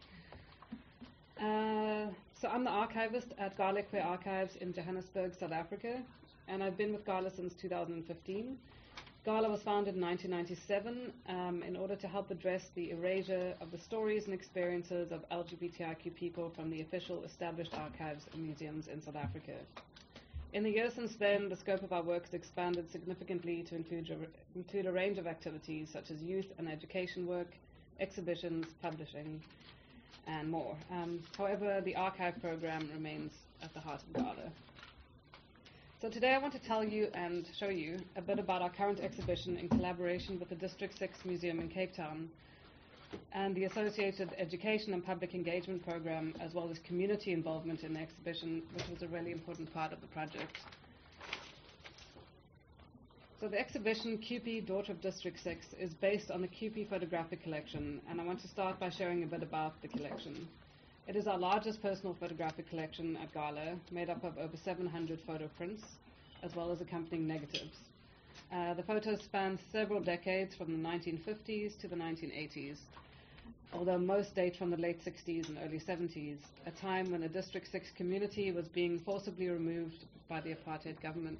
So I'm the archivist at Gala Queer Archives in Johannesburg, South Africa, and I've been with Gala since 2015. Gala was founded in 1997 in order to help address the erasure of the stories and experiences of LGBTIQ people from the official established archives and museums in South Africa. In the years since then, the scope of our work has expanded significantly to include a range of activities such as youth and education work, exhibitions, publishing, and more. However, the archive program remains at the heart of Gala. So today I want to tell you and show you a bit about our current exhibition in collaboration with the District 6 Museum in Cape Town, and the associated education and public engagement program, as well as community involvement in the exhibition, which was a really important part of the project. So the exhibition, CUPE, Daughter of District 6, is based on the CUPE photographic collection, and I want to start by sharing a bit about the collection. It is our largest personal photographic collection at Gala, made up of over 700 photo prints, as well as accompanying negatives. The photos span several decades, from the 1950s to the 1980s, although most date from the late 60s and early 70s, a time when the District 6 community was being forcibly removed by the apartheid government.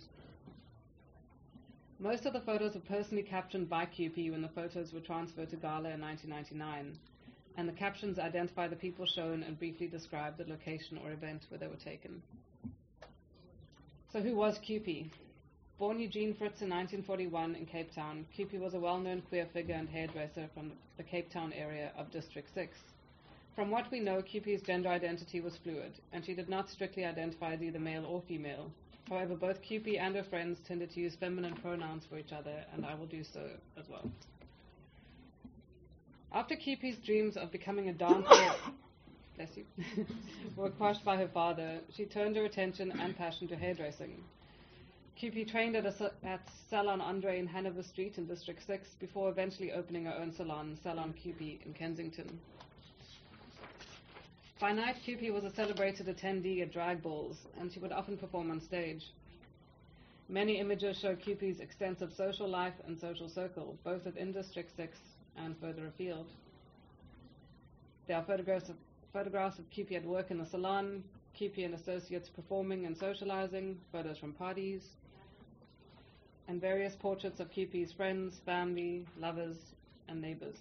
Most of the photos were personally captioned by CUPE when the photos were transferred to Gala in 1999, and the captions identify the people shown and briefly describe the location or event where they were taken. So who was CUPE? Born Eugene Fritz in 1941 in Cape Town, CUPE was a well-known queer figure and hairdresser from the Cape Town area of District 6. From what we know, CUPE's gender identity was fluid, and she did not strictly identify as either male or female. However, both CUPE and her friends tended to use feminine pronouns for each other, and I will do so as well. After CUPE's dreams of becoming a dancer bless you, were quashed by her father, she turned her attention and passion to hairdressing. CUPE trained at Salon Andre in Hanover Street in District 6 before eventually opening her own salon, Salon CUPE, in Kensington. By night, CUPE was a celebrated attendee at drag balls, and she would often perform on stage. Many images show CUPE's extensive social life and social circle, both within District 6 and further afield. There are photographs of CUPE at work in the salon, CUPE and associates performing and socializing, photos from parties, and various portraits of CUPE's friends, family, lovers, and neighbors.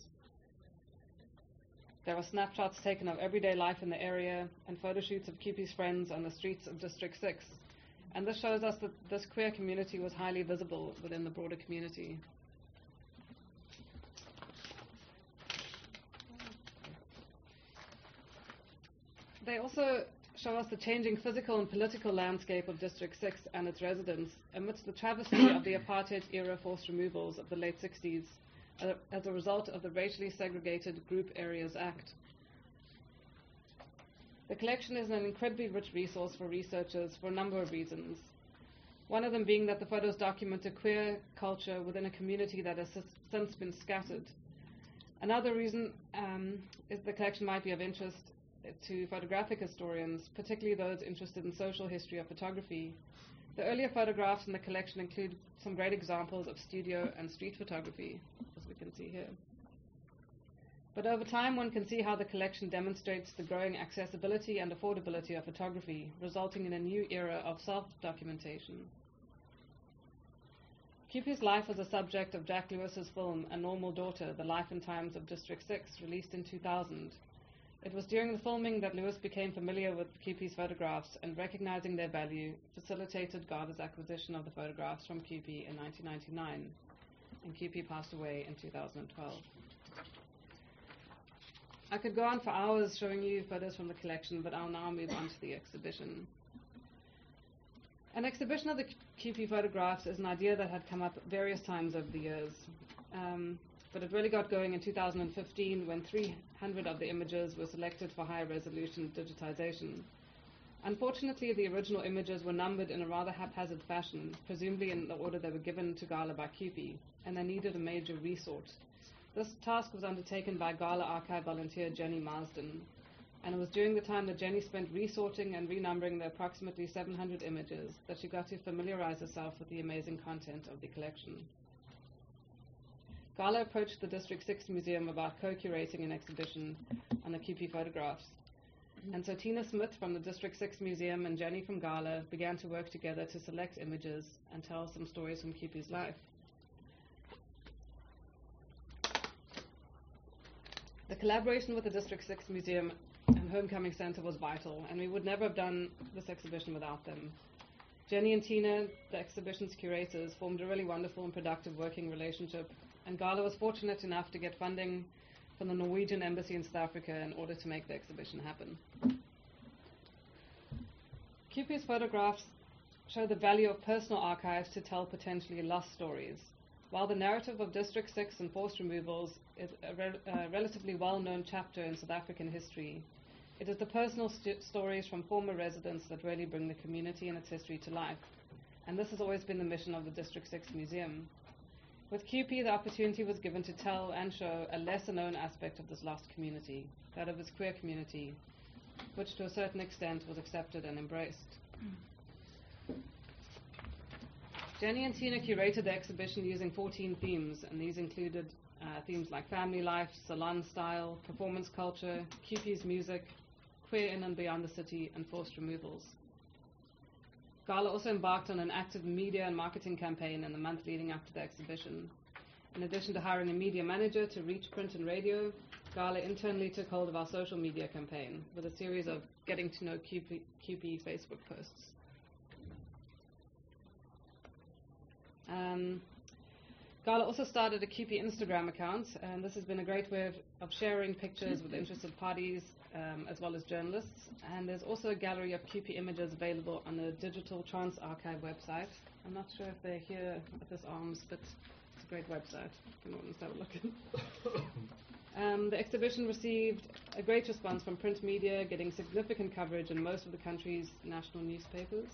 There are snapshots taken of everyday life in the area and photo shoots of CUPE's friends on the streets of District 6. And this shows us that this queer community was highly visible within the broader community. They also show us the changing physical and political landscape of District 6 and its residents amidst the travesty of the apartheid-era forced removals of the late 60s as a result of the racially segregated Group Areas Act. The collection is an incredibly rich resource for researchers for a number of reasons. One of them being that the photos document a queer culture within a community that has since been scattered. Another reason is the collection might be of interest to photographic historians, particularly those interested in social history of photography. The earlier photographs in the collection include some great examples of studio and street photography, as we can see here. But over time, one can see how the collection demonstrates the growing accessibility and affordability of photography, resulting in a new era of self-documentation. CUPE's life was a subject of Jack Lewis's film A Normal Daughter, The Life and Times of District 6, released in 2000. It was during the filming that Lewis became familiar with CUPE's photographs, and recognizing their value facilitated Gala's acquisition of the photographs from CUPE in 1999, and CUPE passed away in 2012. I could go on for hours showing you photos from the collection, but I'll now move on to the exhibition. An exhibition of the CUPE photographs is an idea that had come up various times over the years. But it really got going in 2015 when 300 of the images were selected for high resolution digitization. Unfortunately, the original images were numbered in a rather haphazard fashion, presumably in the order they were given to Gala by CUPE, and they needed a major resort. This task was undertaken by Gala archive volunteer Jenny Marsden, and it was during the time that Jenny spent resorting and renumbering the approximately 700 images that she got to familiarize herself with the amazing content of the collection. Gala approached the District 6 Museum about co-curating an exhibition on the CUPE photographs. And so Tina Smith from the District 6 Museum and Jenny from Gala began to work together to select images and tell some stories from CUPE's life. The collaboration with the District 6 Museum and Homecoming Center was vital, and we would never have done this exhibition without them. Jenny and Tina, the exhibition's curators, formed a really wonderful and productive working relationship, and Gala was fortunate enough to get funding from the Norwegian Embassy in South Africa in order to make the exhibition happen. CUPE's photographs show the value of personal archives to tell potentially lost stories. While the narrative of District 6 and forced removals is a relatively well-known chapter in South African history, it is the personal stories from former residents that really bring the community and its history to life. And this has always been the mission of the District 6 Museum. With QP, the opportunity was given to tell and show a lesser-known aspect of this lost community, that of its queer community, which to a certain extent was accepted and embraced. Jenny and Tina curated the exhibition using 14 themes, and these included themes like family life, salon style, performance culture, QP's music, queer in and beyond the city, and forced removals. Gala also embarked on an active media and marketing campaign in the month leading up to the exhibition. In addition to hiring a media manager to reach print and radio, Gala internally took hold of our social media campaign with a series of getting to know QP Facebook posts. Gala also started a QP Instagram account, and this has been a great way of sharing pictures with interested parties as well as journalists. And there's also a gallery of QP images available on the Digital Trans Archive website. I'm not sure if they're here at this arms, but it's a great website if you want to have a look. The exhibition received a great response from print media, getting significant coverage in most of the country's national newspapers.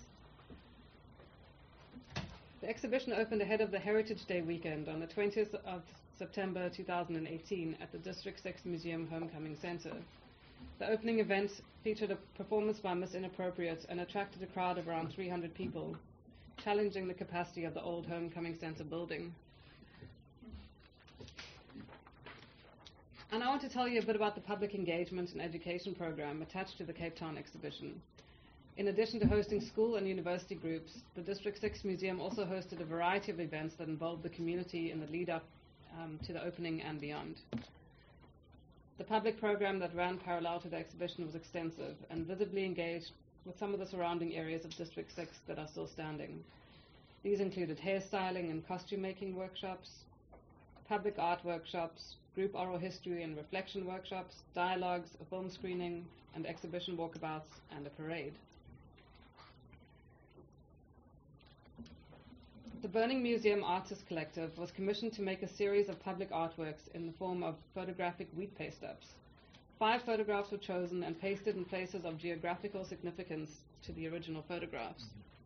The exhibition opened ahead of the Heritage Day weekend on the 20th of September 2018 at the District 6 Museum Homecoming Centre. The opening event featured a performance by Miss Inappropriate and attracted a crowd of around 300 people, challenging the capacity of the old Homecoming Centre building. And I want to tell you a bit about the public engagement and education program attached to the Cape Town exhibition. In addition to hosting school and university groups, the District 6 Museum also hosted a variety of events that involved the community in the lead-up to the opening and beyond. The public program that ran parallel to the exhibition was extensive and visibly engaged with some of the surrounding areas of District 6 that are still standing. These included hairstyling and costume-making workshops, public art workshops, group oral history and reflection workshops, dialogues, a film screening, and exhibition walkabouts, and a parade. The Burning Museum Artists Collective was commissioned to make a series of public artworks in the form of photographic wheat paste ups. 5 photographs were chosen and pasted in places of geographical significance to the original photographs.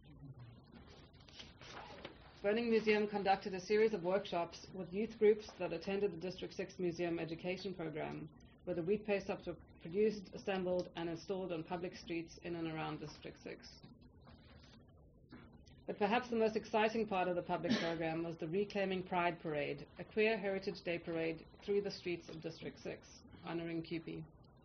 Burning Museum conducted a series of workshops with youth groups that attended the District 6 Museum education program, where the wheat paste ups were produced, assembled, and installed on public streets in and around District 6. But perhaps the most exciting part of the public program was the Reclaiming Pride Parade, a queer Heritage Day parade through the streets of District 6, honouring QP.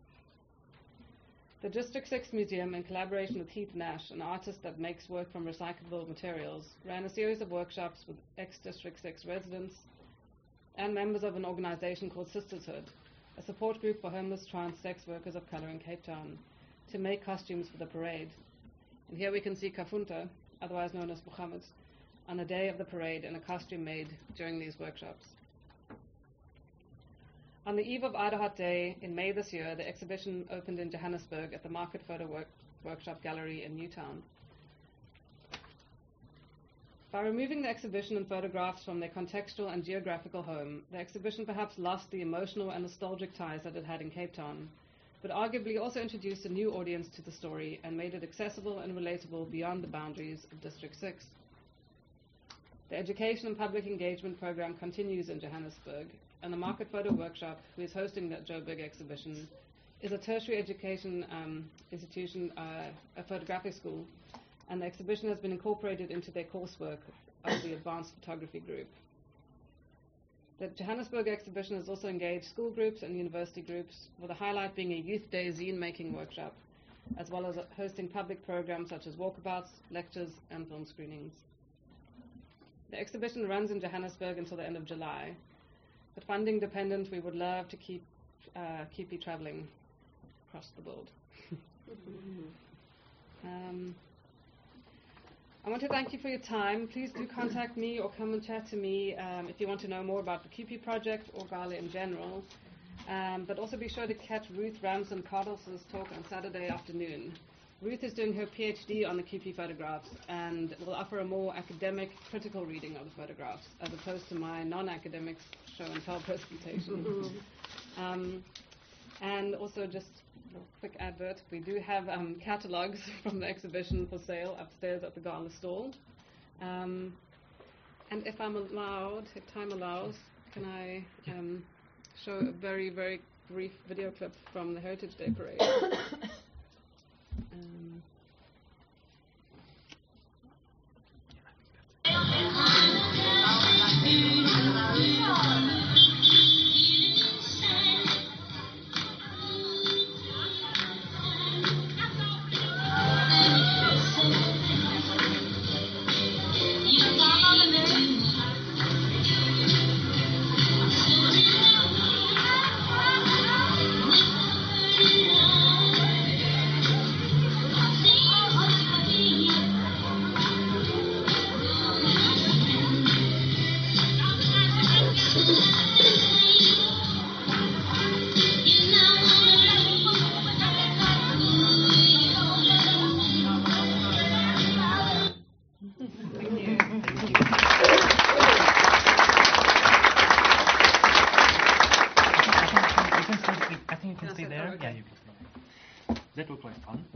The District 6 Museum, in collaboration with Heath Nash, an artist that makes work from recyclable materials, ran a series of workshops with ex-District 6 residents and members of an organisation called Sistershood, a support group for homeless trans sex workers of colour in Cape Town, to make costumes for the parade. And here we can see Kafunta, otherwise known as Muhammad, on the day of the parade in a costume made during these workshops. On the eve of Idaho Day in May this year, the exhibition opened in Johannesburg at the Market Photo Workshop Gallery in Newtown. By removing the exhibition and photographs from their contextual and geographical home, the exhibition perhaps lost the emotional and nostalgic ties that it had in Cape Town, but arguably also introduced a new audience to the story and made it accessible and relatable beyond the boundaries of District 6. The education and public engagement program continues in Johannesburg, and the Market Photo Workshop, who is hosting the Joburg exhibition, is a tertiary education institution, a photographic school, and the exhibition has been incorporated into their coursework of the Advanced Photography Group. The Johannesburg exhibition has also engaged school groups and university groups, with a highlight being a Youth Day zine-making workshop, as well as hosting public programs such as walkabouts, lectures, and film screenings. The exhibition runs in Johannesburg until the end of July, but funding dependent, we would love to keep you traveling across the world. I want to thank you for your time. Please do contact me or come and chat to me if you want to know more about the QP project or Gala in general. But also be sure to catch Ruth Ramson-Cardles' talk on Saturday afternoon. Ruth is doing her PhD on the QP photographs and will offer a more academic, critical reading of the photographs as opposed to my non-academic show and tell presentation. And also just a quick advert, we do have catalogues from the exhibition for sale upstairs at the Gala stall. And if I'm allowed, if time allows, can I show a very, very brief video clip from the Heritage Day Parade? That looked like fun.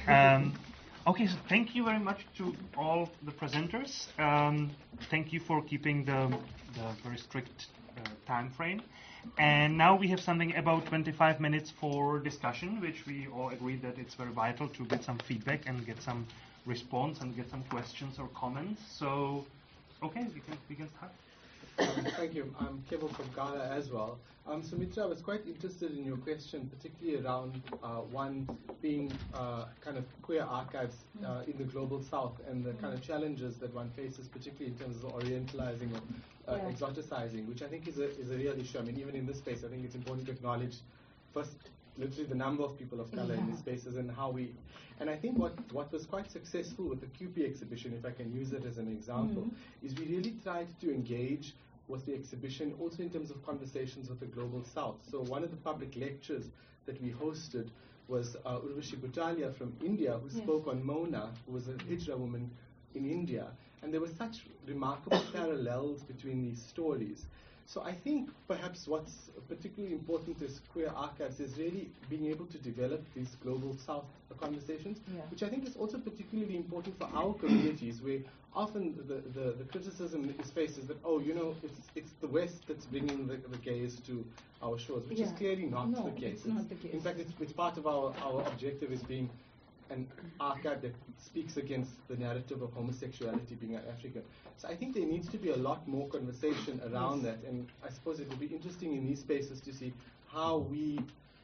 Okay, so thank you very much to all the presenters. Thank you for keeping the very strict time frame. And now we have something about 25 minutes for discussion, which we all agreed that it's very vital to get some feedback and get some response and get some questions or comments. So, okay, we can start. Thank you. I'm Kevin from Ghana as well. Sumitra, I was quite interested in your question, particularly around one being kind of queer archives in the global south and the kind of challenges that one faces, particularly in terms of orientalizing or exoticizing, which I think is a real issue. I mean, even in this space, I think it's important to acknowledge first literally the number of people of color in these spaces and how we, and I think what was quite successful with the QP exhibition, if I can use it as an example, is we really tried to engage with the exhibition also in terms of conversations with the global south. So one of the public lectures that we hosted was Urvashi Butalia from India, who spoke on Mona, who was a Hijra woman in India, and there were such remarkable parallels between these stories. So I think perhaps what's particularly important as queer archives is really being able to develop these global south conversations, which I think is also particularly important for our communities, where often the criticism is faced is that, oh, you know, it's the West that's bringing the gays to our shores, which is clearly not the case. It's not the case. In fact, it's part of our objective is being an archive that speaks against the narrative of homosexuality being African. So I think there needs to be a lot more conversation around that, and I suppose it will be interesting in these spaces to see how we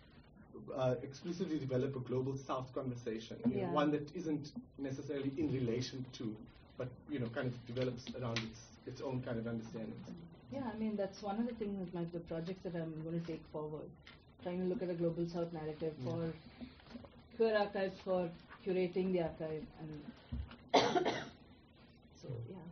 exclusively develop a global South conversation, you know, one that isn't necessarily in relation to, but you know, kind of develops around its own kind of understanding. Yeah, I mean, that's one of the things, like the projects that I'm going to take forward, trying to look at the global South narrative for queer archives, for curating the archive, and so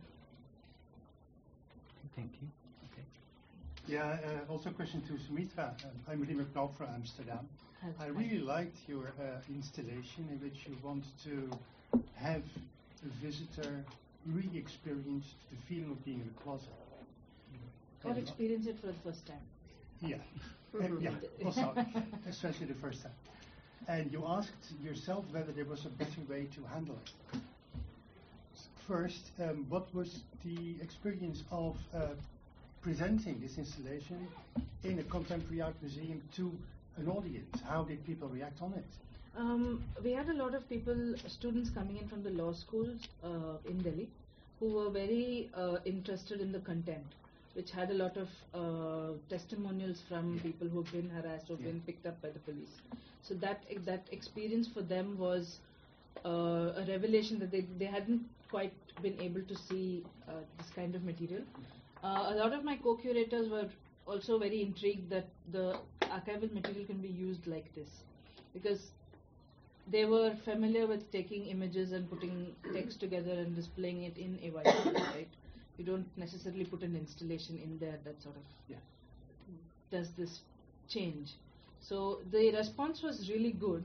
Thank you. Yeah, also a question to Sumitra. I'm Rudy McNall from Amsterdam. I really liked your installation in which you want to have a visitor really experience the feeling of being in a closet. or experience it for the first time. Yeah, yeah, also, especially the first time. And you asked yourself whether there was a better way to handle it. First, what was the experience of presenting this installation in a contemporary art museum to an audience? How did people react on it? We had a lot of people, students coming in from the law schools in Delhi, who were very interested in the content, which had a lot of testimonials from people who have been harassed or been picked up by the police. So that experience for them was a revelation that they hadn't quite been able to see this kind of material. A lot of my co-curators were also very intrigued that the archival material can be used like this, because they were familiar with taking images and putting text together and displaying it in a whiteboard, right? You don't necessarily put an installation in there that sort of does this change. So the response was really good,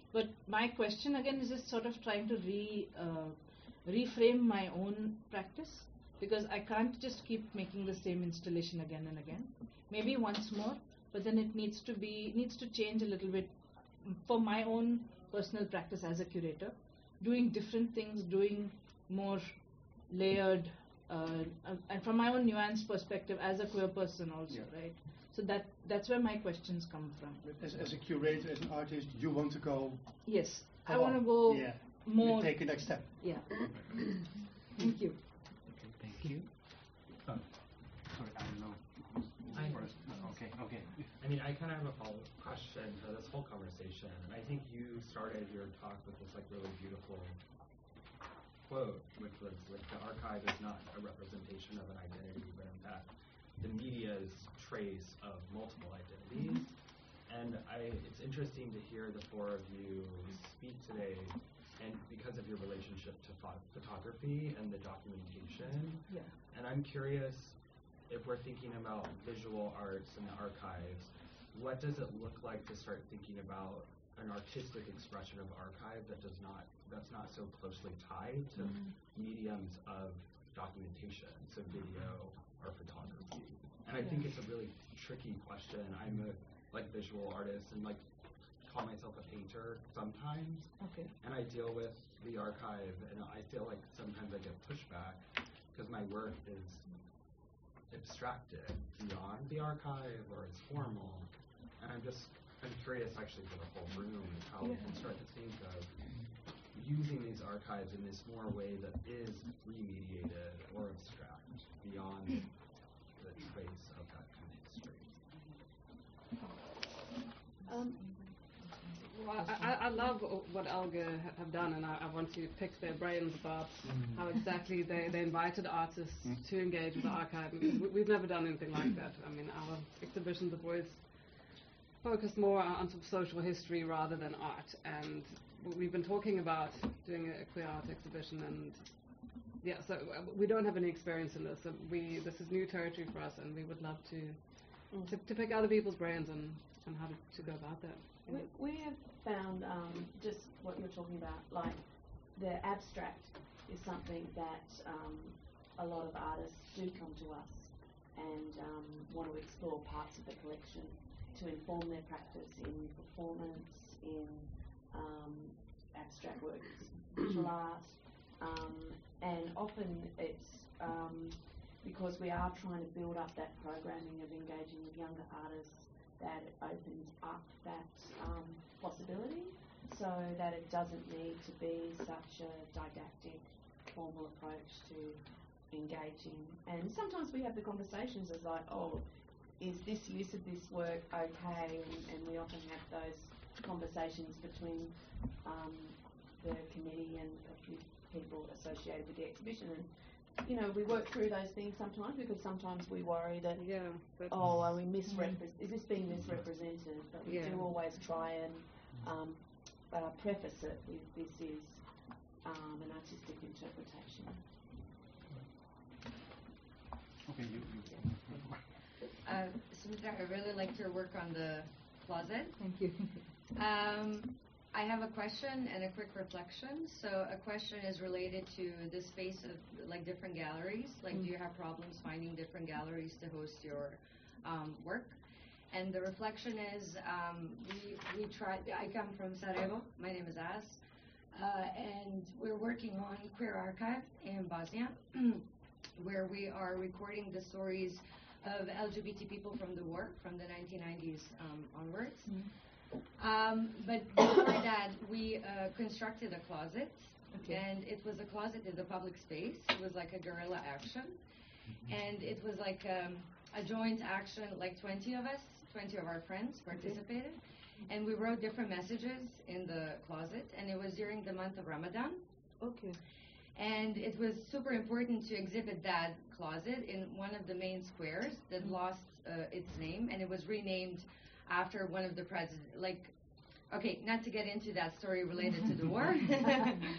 But my question again is just sort of trying to reframe my own practice, because I can't just keep making the same installation again and again. Maybe once more, but then it needs to change a little bit for my own personal practice as a curator, doing different things, doing more layered, and from my own nuanced perspective as a queer person also, right? So that's where my questions come from. As a curator, as an artist, you want to go. Yes, I want to go more. Take the next step. Yeah. Thank you. Okay, thank you. Sorry, I don't know. Okay. I mean, I kind of have a follow-up question for this whole conversation, and I think you started your talk with this like really beautiful quote, which was like the archive is not a representation of an identity, but in fact, the media's trace of multiple identities. And it's interesting to hear the four of you speak today, and because of your relationship to photography and the documentation. Yeah. And I'm curious, if we're thinking about visual arts and the archives, what does it look like to start thinking about an artistic expression of archive that's not so closely tied to mediums of documentation, so video or photography? And I think it's a really tricky question. I'm a visual artist and call myself a painter sometimes. Okay. And I deal with the archive, and I feel like sometimes I get pushback because my work is abstracted beyond the archive or it's formal. And I'm curious actually for the whole room how we can start to think of using these archives in this more way that is remediated or abstract beyond the trace of that kind of history. Well, I love what Alga have done, and I want to pick their brains about how exactly they invited artists to engage with the archive. We've never done anything like that. I mean, our exhibitions have always focused more on sort of social history rather than art, and we've been talking about doing a queer art exhibition, and so we don't have any experience in this. So this is new territory for us, and we would love to pick other people's brains on how to go about that. We have found just what you're talking about, like the abstract is something that a lot of artists do come to us and want to explore parts of the collection to inform their practice in performance, in abstract works, visual art, and often it's because we are trying to build up that programming of engaging with younger artists, that it opens up that possibility so that it doesn't need to be such a didactic, formal approach to engaging. And sometimes we have the conversations as like, oh, is this use of this work okay? And we often have those conversations between the committee and a few people associated with the exhibition. And we work through those things sometimes because sometimes we worry that, are we is this being misrepresented? But we do always try and preface it with this is an artistic interpretation. Okay, you. Sumitra, I really liked your work on the closet. Thank you. I have a question and a quick reflection. So a question is related to the space of different galleries. Do you have problems finding different galleries to host your work? And the reflection is we tried. I come from Sarajevo. My name is As, and we're working on Queer Archive in Bosnia, where we are recording the stories of LGBT people from the war, from the 1990s onwards. But before that, we constructed a closet, and it was a closet in the public space. It was like a guerrilla action, and it was like a joint action, like 20 of us, 20 of our friends participated, and we wrote different messages in the closet, and it was during the month of Ramadan. Okay. And it was super important to exhibit that closet in one of the main squares that lost its name, and it was renamed after one of the presidents. Not to get into that story related to the war.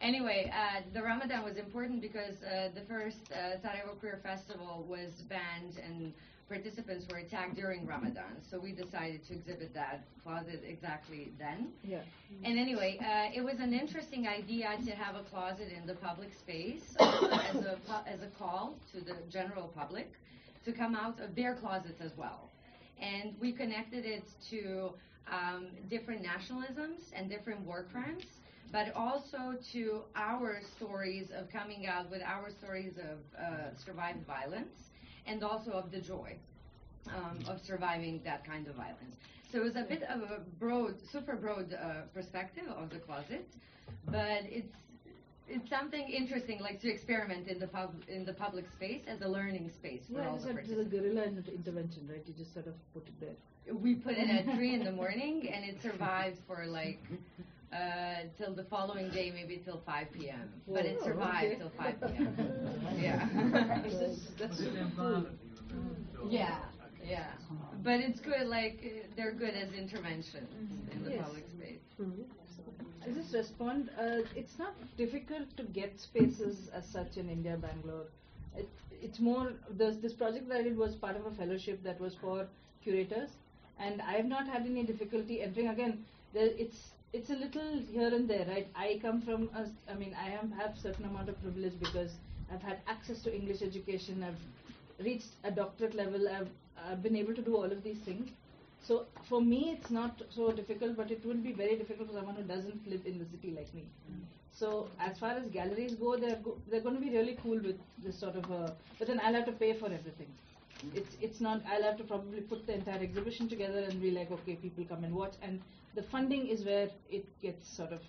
Anyway, the Ramadan was important because the first Sarajevo Queer Festival was banned and participants were attacked during Ramadan. So we decided to exhibit that closet exactly then. Yeah. And anyway, it was an interesting idea to have a closet in the public space as a call to the general public to come out of their closets as well. And we connected it to different nationalisms and different war crimes, but also to our stories of coming out with our stories of survived violence and also of the joy of surviving that kind of violence. So it was a bit of a broad, super broad perspective of the closet, but it's something interesting, like to experiment in the public space as a learning space for all the participants. It's a guerrilla intervention, right? You just sort of put it there. We put it at 3 in the morning, and it survived for like till the following day, maybe till 5 p.m. Whoa, but it survived okay. till 5 p.m. Yeah. That's super cool. Yeah, yeah. But it's good, like, they're good as interventions in the Yes. public space. I'll just respond. It's not difficult to get spaces as such in India, Bangalore. It's more, this project that I did was part of a fellowship that was for curators, and I have not had any difficulty entering. Again, it's a little here and there, right? I come from, I have certain amount of privilege because I've had access to English education, I've reached a doctorate level, I've been able to do all of these things. So for me, it's not so difficult, but it will be very difficult for someone who doesn't live in the city like me. So as far as galleries go, they're going to be really cool with this sort of but then I'll have to pay for everything. It's not, I'll have to probably put the entire exhibition together and be like, okay, people come and watch. And the funding is where it gets sort of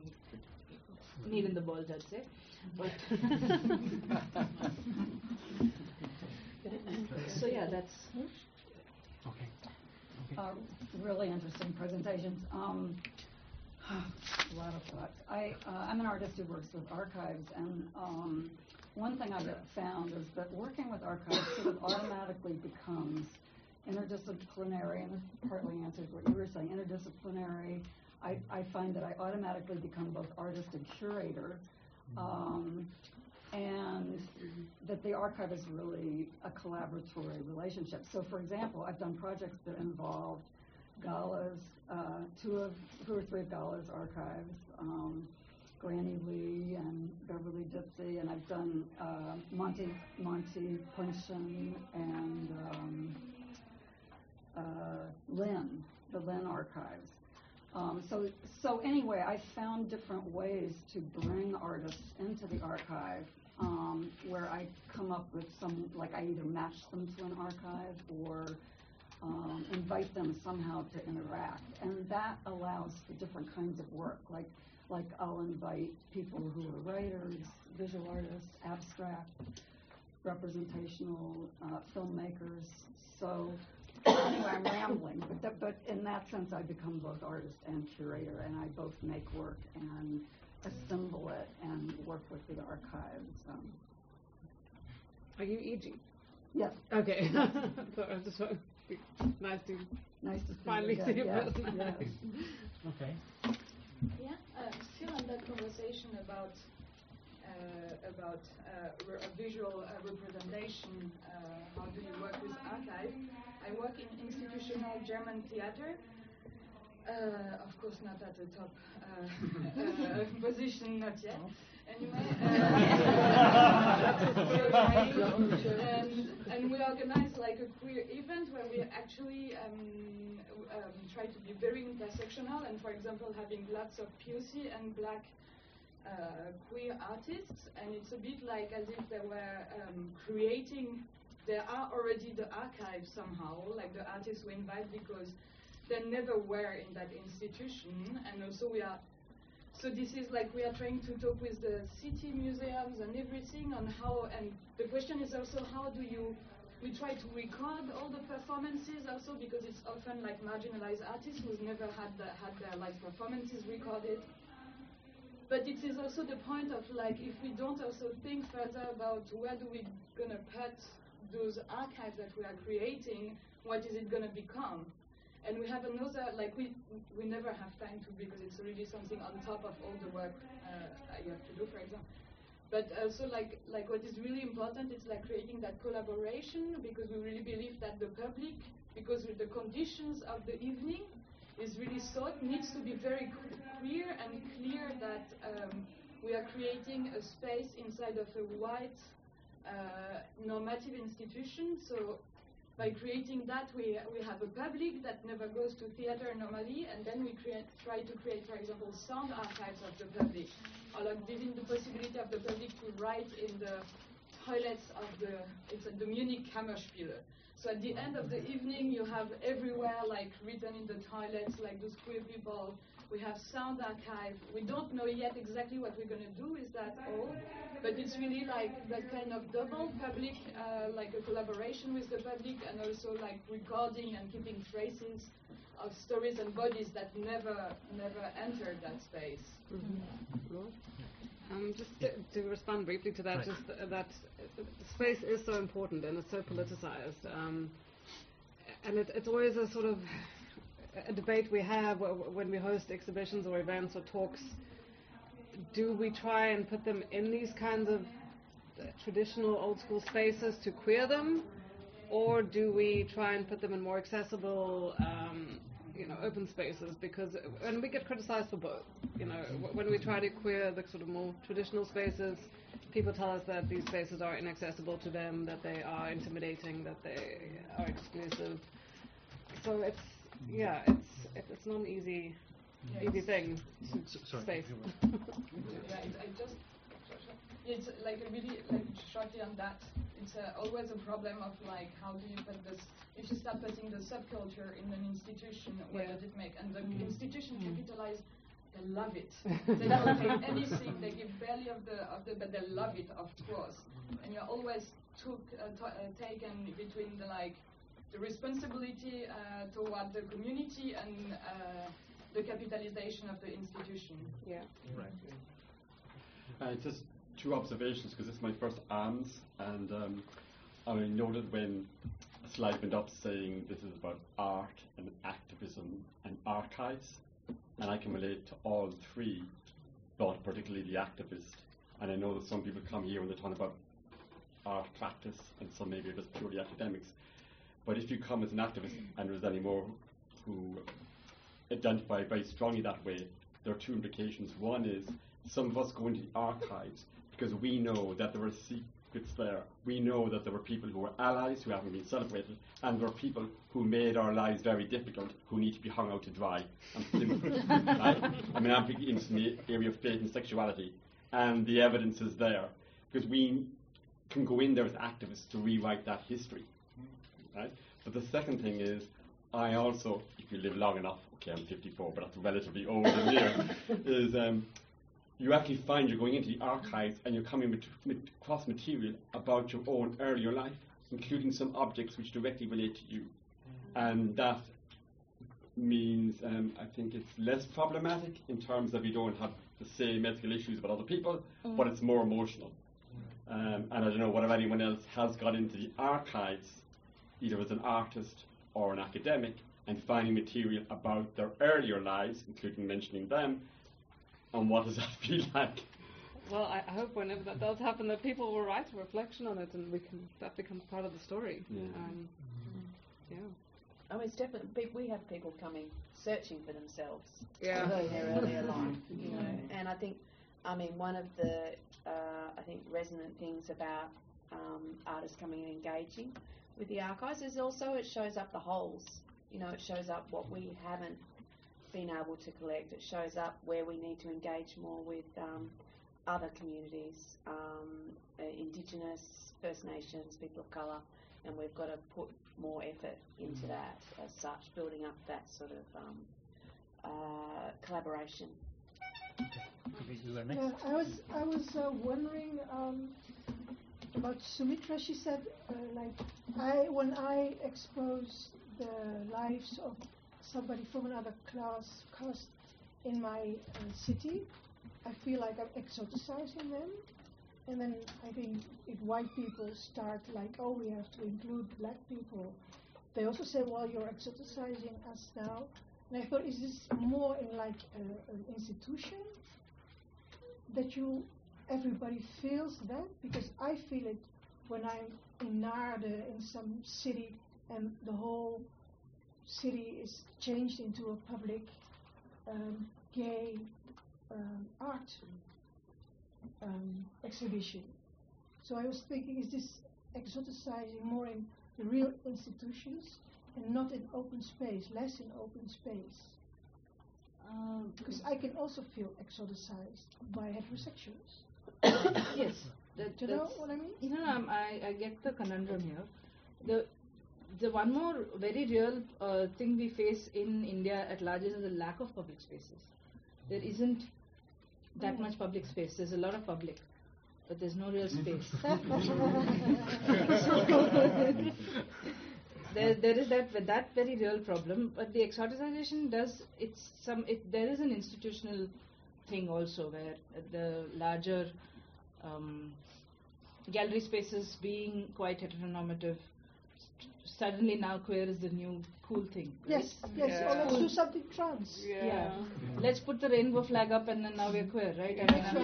need in the balls, I'd say. But so yeah, that's. Really interesting presentations. A lot of thoughts. I'm an artist who works with archives, and one thing I've found is that working with archives sort of automatically becomes interdisciplinary, and this partly answers what you were saying, interdisciplinary. I find that I automatically become both artist and curator, and that the archive is really a collaboratory relationship. So, for example, I've done projects that involved Gala's, 2 or 3 of Gala's archives, Granny Lee and Beverly Dipsy, and I've done Monty Punchin and Lynn, the Lynn archives. So anyway, I found different ways to bring artists into the archive, where I come up with like I either match them to an archive or invite them somehow to interact, and that allows for different kinds of work. Like I'll invite people who are writers, visual artists, abstract, representational filmmakers. So anyway, I'm rambling, but in that sense, I become both artist and curator, and I both make work and assemble it and work with the archives. Are you E.G.? Yes. Okay. So I just want nice to finally see you. Yes. Okay. Yeah, still on that conversation about visual representation, how do you work with archive? I work in institutional German theater. Of course, not at the top position, not yet. Anyway, and we organize like a queer event where we actually try to be very intersectional, and for example, having lots of POC and black queer artists, and it's a bit like as if they were creating. There are already the archives somehow, like the artists we invite because they never were in that institution, and also we are. So this is like we are trying to talk with the city museums and everything on how, and the question is also how do you, we try to record all the performances also because it's often like marginalized artists who's never had their like performances recorded. But it is also the point of like if we don't also think further about where do we gonna put those archives that we are creating, what is it gonna become? And we have another, like we never have time to, because it's really something on top of all the work you have to do, for example. But also, like what is really important is like creating that collaboration, because we really believe that the public, because with the conditions of the evening is really sought, needs to be very clear and clear that we are creating a space inside of a white normative institution. So by creating that, we have a public that never goes to theater normally, and then we try to create, for example, sound archives of the public, or like giving the possibility of the public to write in the toilets of the Munich Kammerspiele. So at the end of the evening, you have everywhere, like written in the toilets, like those queer people. We have sound archive. We don't know yet exactly what we're going to do with that all, but it's really like that kind of double public, like a collaboration with the public, and also like recording and keeping traces of stories and bodies that never entered that space. Just to respond briefly to that, just that space is so important and it's so politicized, and it's always a sort of a debate we have when we host exhibitions or events or talks. Do we try and put them in these kinds of traditional old school spaces to queer them, or do we try and put them in more accessible open spaces? Because and we get criticized for both. When we try to queer the sort of more traditional spaces, people tell us that these spaces are inaccessible to them, that they are intimidating, that they are exclusive. So it's not an easy thing. Space. It's like a really, like shortly on that, it's always a problem of like how do you put this, if you start putting the subculture in an institution, what does it make? And the institution capitalize, they love it. They don't pay anything, they give barely of the, but they love it, of course. And you're always taken between the responsibility toward the community and the capitalization of the institution. Yeah. Right. Just two observations, because this is my first AMS, and I noted when a slide went up saying this is about art and activism and archives, and I can relate to all three, but particularly the activist. And I know that some people come here and they talk about art practice, and some maybe just purely academics. But if you come as an activist, and there's any more who identify very strongly that way, there are two implications. One is some of us go into the archives because we know that there are secrets there. We know that there were people who were allies who haven't been celebrated, and there are people who made our lives very difficult who need to be hung out to dry. Right? I mean, I'm thinking in the area of faith and sexuality, and the evidence is there because we can go in there as activists to rewrite that history. Right? But the second thing is, I also, if you live long enough, okay, I'm 54, but that's relatively old in here, is you actually find you're going into the archives and you're coming across material about your own earlier life, including some objects which directly relate to you. And that means, I think it's less problematic in terms of you don't have the same ethical issues about other people, but it's more emotional. And I don't know whether anyone else has got into the archives, either as an artist or an academic, and finding material about their earlier lives, including mentioning them, and what does that feel like? Well, I hope whenever that does happen that people will write a reflection on it, and that becomes part of the story. I mean, it's definitely, we have people coming searching for themselves in their earlier life, and I think, one of the, resonant things about artists coming and engaging with the archives is also it shows up the holes. It shows up what we haven't been able to collect. It shows up where we need to engage more with other communities, Indigenous, First Nations, people of colour, and we've got to put more effort into that as such, building up that sort of collaboration. Yeah, I was wondering about Sumitra. She said, when I expose the lives of somebody from another caste in my city, I feel like I'm exoticizing them. And then I think if white people start we have to include black people, they also said, well, you're exoticizing us now. And I thought, is this more in like an institution that everybody feels that? Because I feel it when I'm in Naarden in some city and the whole city is changed into a public gay art exhibition. So I was thinking, is this exoticizing more in the real institutions and not in open space, less in open space? Because I can also feel exoticized by heterosexuals. Yes. Do you know what I mean? You know, I get the conundrum here. The one more very real thing we face in India at large is the lack of public spaces. There isn't that much public space. There's a lot of public, but there's no real space. There is that very real problem. But the exoticization there is an institutional thing also where the larger gallery spaces being quite heteronormative, suddenly now queer is the new cool thing. Right? Yes, or let's do something trans. Yeah. Let's put the rainbow flag up and then now we're queer, right?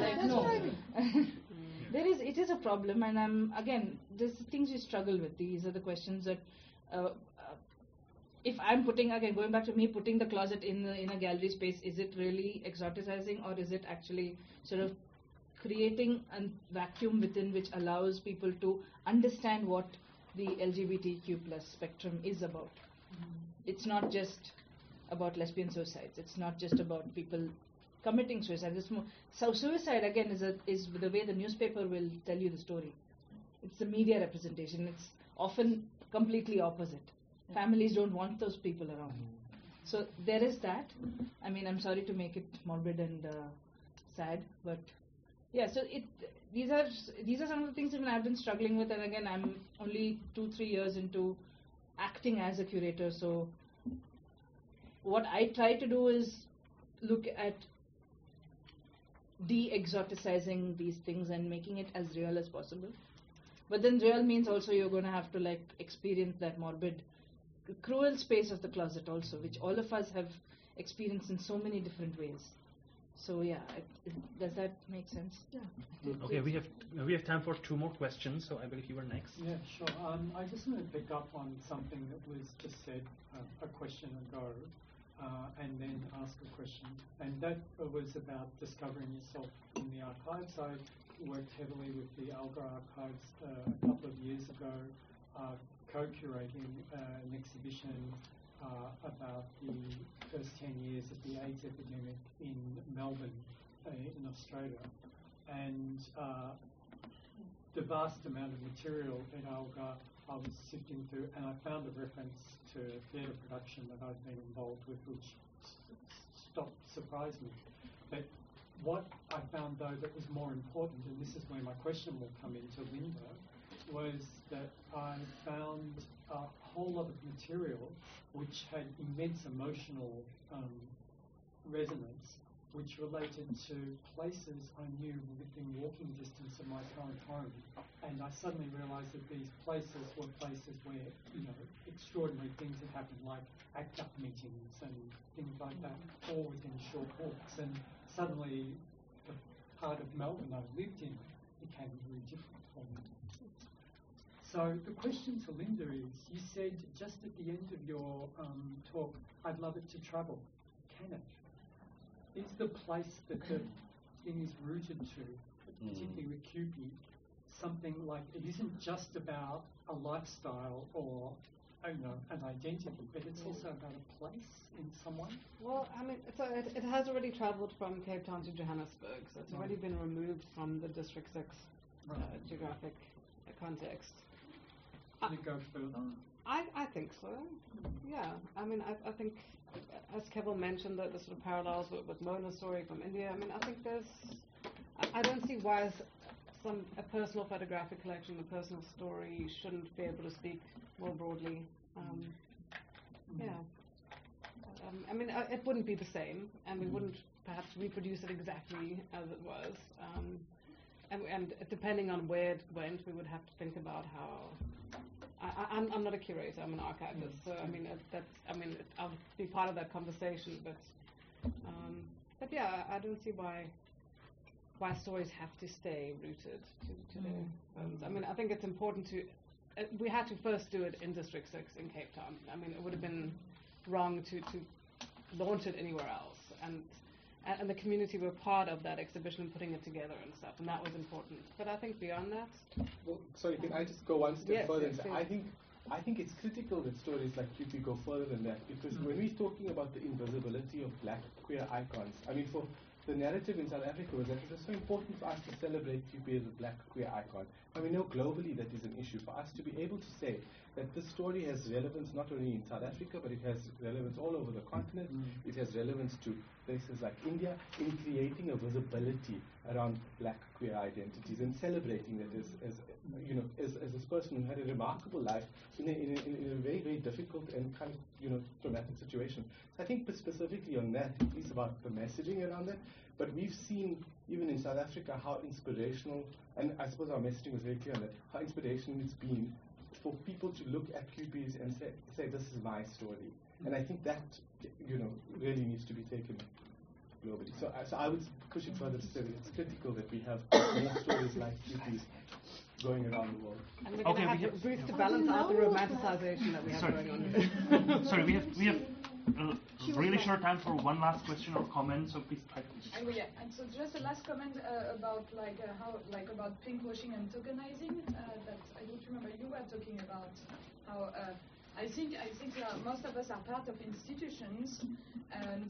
It is a problem, and there's things we struggle with. These are the questions that, if I'm going back to me putting the closet in a gallery space, is it really exoticizing, or is it actually sort of creating a vacuum within which allows people to understand what the LGBTQ plus spectrum is about? It's not just about lesbian suicides. It's not just about people committing suicide. So suicide again is the way the newspaper will tell you the story. It's the media representation. It's often completely opposite. Families don't want those people around. So there is that. I mean, I'm sorry to make it morbid and sad, but yeah. So these are some of the things that I've been struggling with, and again, I'm only 2-3 years into acting as a curator. So what I try to do is look at de-exoticizing these things and making it as real as possible. But then real means also you're going to have to experience that morbid, cruel space of the closet also, which all of us have experienced in so many different ways. So yeah, does that make sense? Yeah. Okay, we have time for 2 more questions. So I believe you were next. Yeah, sure. I just want to pick up on something that was just said a question ago, and then ask a question. And that was about discovering yourself in the archives. I worked heavily with the Alga Archives a couple of years ago, co-curating an exhibition about the first 10 years of the AIDS epidemic in Melbourne, in Australia. And the vast amount of material at Alga I was sifting through, and I found a reference to a theatre production that I'd been involved with, which surprised me. But what I found, though, that was more important, and this is where my question will come into Linda, was that I found a whole lot of material which had immense emotional resonance, which related to places I knew within walking distance of my current home. And I suddenly realised that these places were places where, extraordinary things had happened, like ACT UP meetings and things like that, all within short walks. And suddenly the part of Melbourne I lived in became very different for me. So the question to Linda is, you said just at the end of your talk, I'd love it to travel. Can it? Is the place that the thing is rooted to, particularly with Kewpie, something like, it isn't just about a lifestyle or an identity, but it's also about a place in some way? Well, I mean, so it has already travelled from Cape Town to Johannesburg, so it's already been removed from the District 6 geographic context. Can it go further? I think so. Yeah. I mean, I think, as Keval mentioned, that the sort of parallels with Mona's story from India. I mean, I think I don't see why a personal photographic collection, a personal story, shouldn't be able to speak more broadly. Yeah. I mean, it wouldn't be the same, and we wouldn't perhaps reproduce it exactly as it was. And depending on where it went, we would have to think about I'm not a curator. I'm an archivist. So I mean, I'll be part of that conversation. But yeah, I don't see why stories have to stay rooted to their homes. I mean, I think it's important to. We had to first do it in District 6 in Cape Town. I mean, it would have been wrong to launch it anywhere else. And the community were part of that exhibition, putting it together and stuff, and that was important. But I think beyond that. Well, sorry, can I just go one step further? Yes, I think it's critical that stories like QP go further than that, because when we're talking about the invisibility of black queer icons, I mean, for the narrative in South Africa was that it was so important for us to celebrate QP as a black queer icon. And we know globally that is an issue. For us to be able to say that this story has relevance not only in South Africa, but it has relevance all over the continent. It has relevance to places like India in creating a visibility around black queer identities and celebrating that as this person who had a remarkable life in a very, very difficult and kind of traumatic situation. So I think specifically on that, it's about the messaging around that. But we've seen, even in South Africa, how inspirational, and I suppose our messaging was very clear on that, how inspirational it's been for people to look at QPs and say this is my story. And I think that really needs to be taken globally. So I would push it further to say that it's critical that we have more stories like QPs going around the world. And we're going to have Ruth to balance out the romanticization that we have going on. Sorry, we have really short time for one last question or comment, so please try to. And so just a last comment about about pinkwashing and tokenizing. That I don't remember you were talking about how I think most of us are part of institutions, and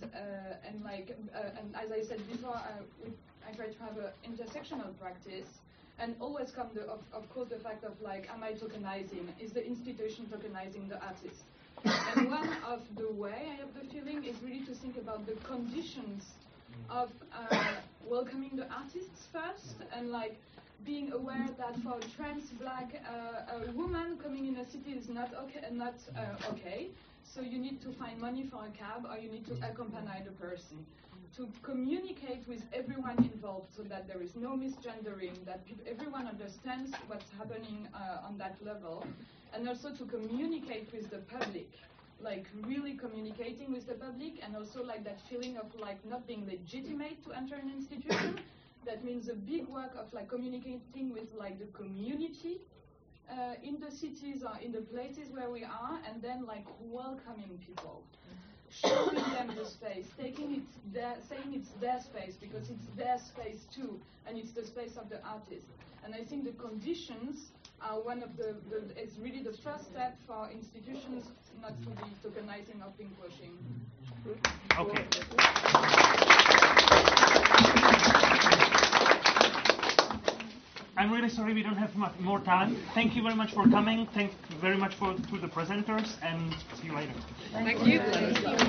as I said before, I try to have an intersectional practice. And always come of course the fact of am I tokenizing? Is the institution tokenizing the artist? And one of the way I have the feeling is really to think about the conditions of welcoming the artists first, and being aware that for a trans black woman coming in a city is not okay. So you need to find money for a cab, or you need to accompany the person. To communicate with everyone involved so that there is no misgendering, that everyone understands what's happening on that level, and also to communicate with the public, really communicating with the public, and also that feeling of not being legitimate to enter an institution. That means a big work of communicating with the community in the cities or in the places where we are, and then welcoming people. Showing them the space, saying it's their space because it's their space too, and it's the space of the artist. And I think the conditions are one of it's really the first step for institutions not to be tokenizing or pinkwashing. Okay. I'm really sorry we don't have much more time. Thank you very much for coming. Thank you very much to the presenters, and see you later. Thank you.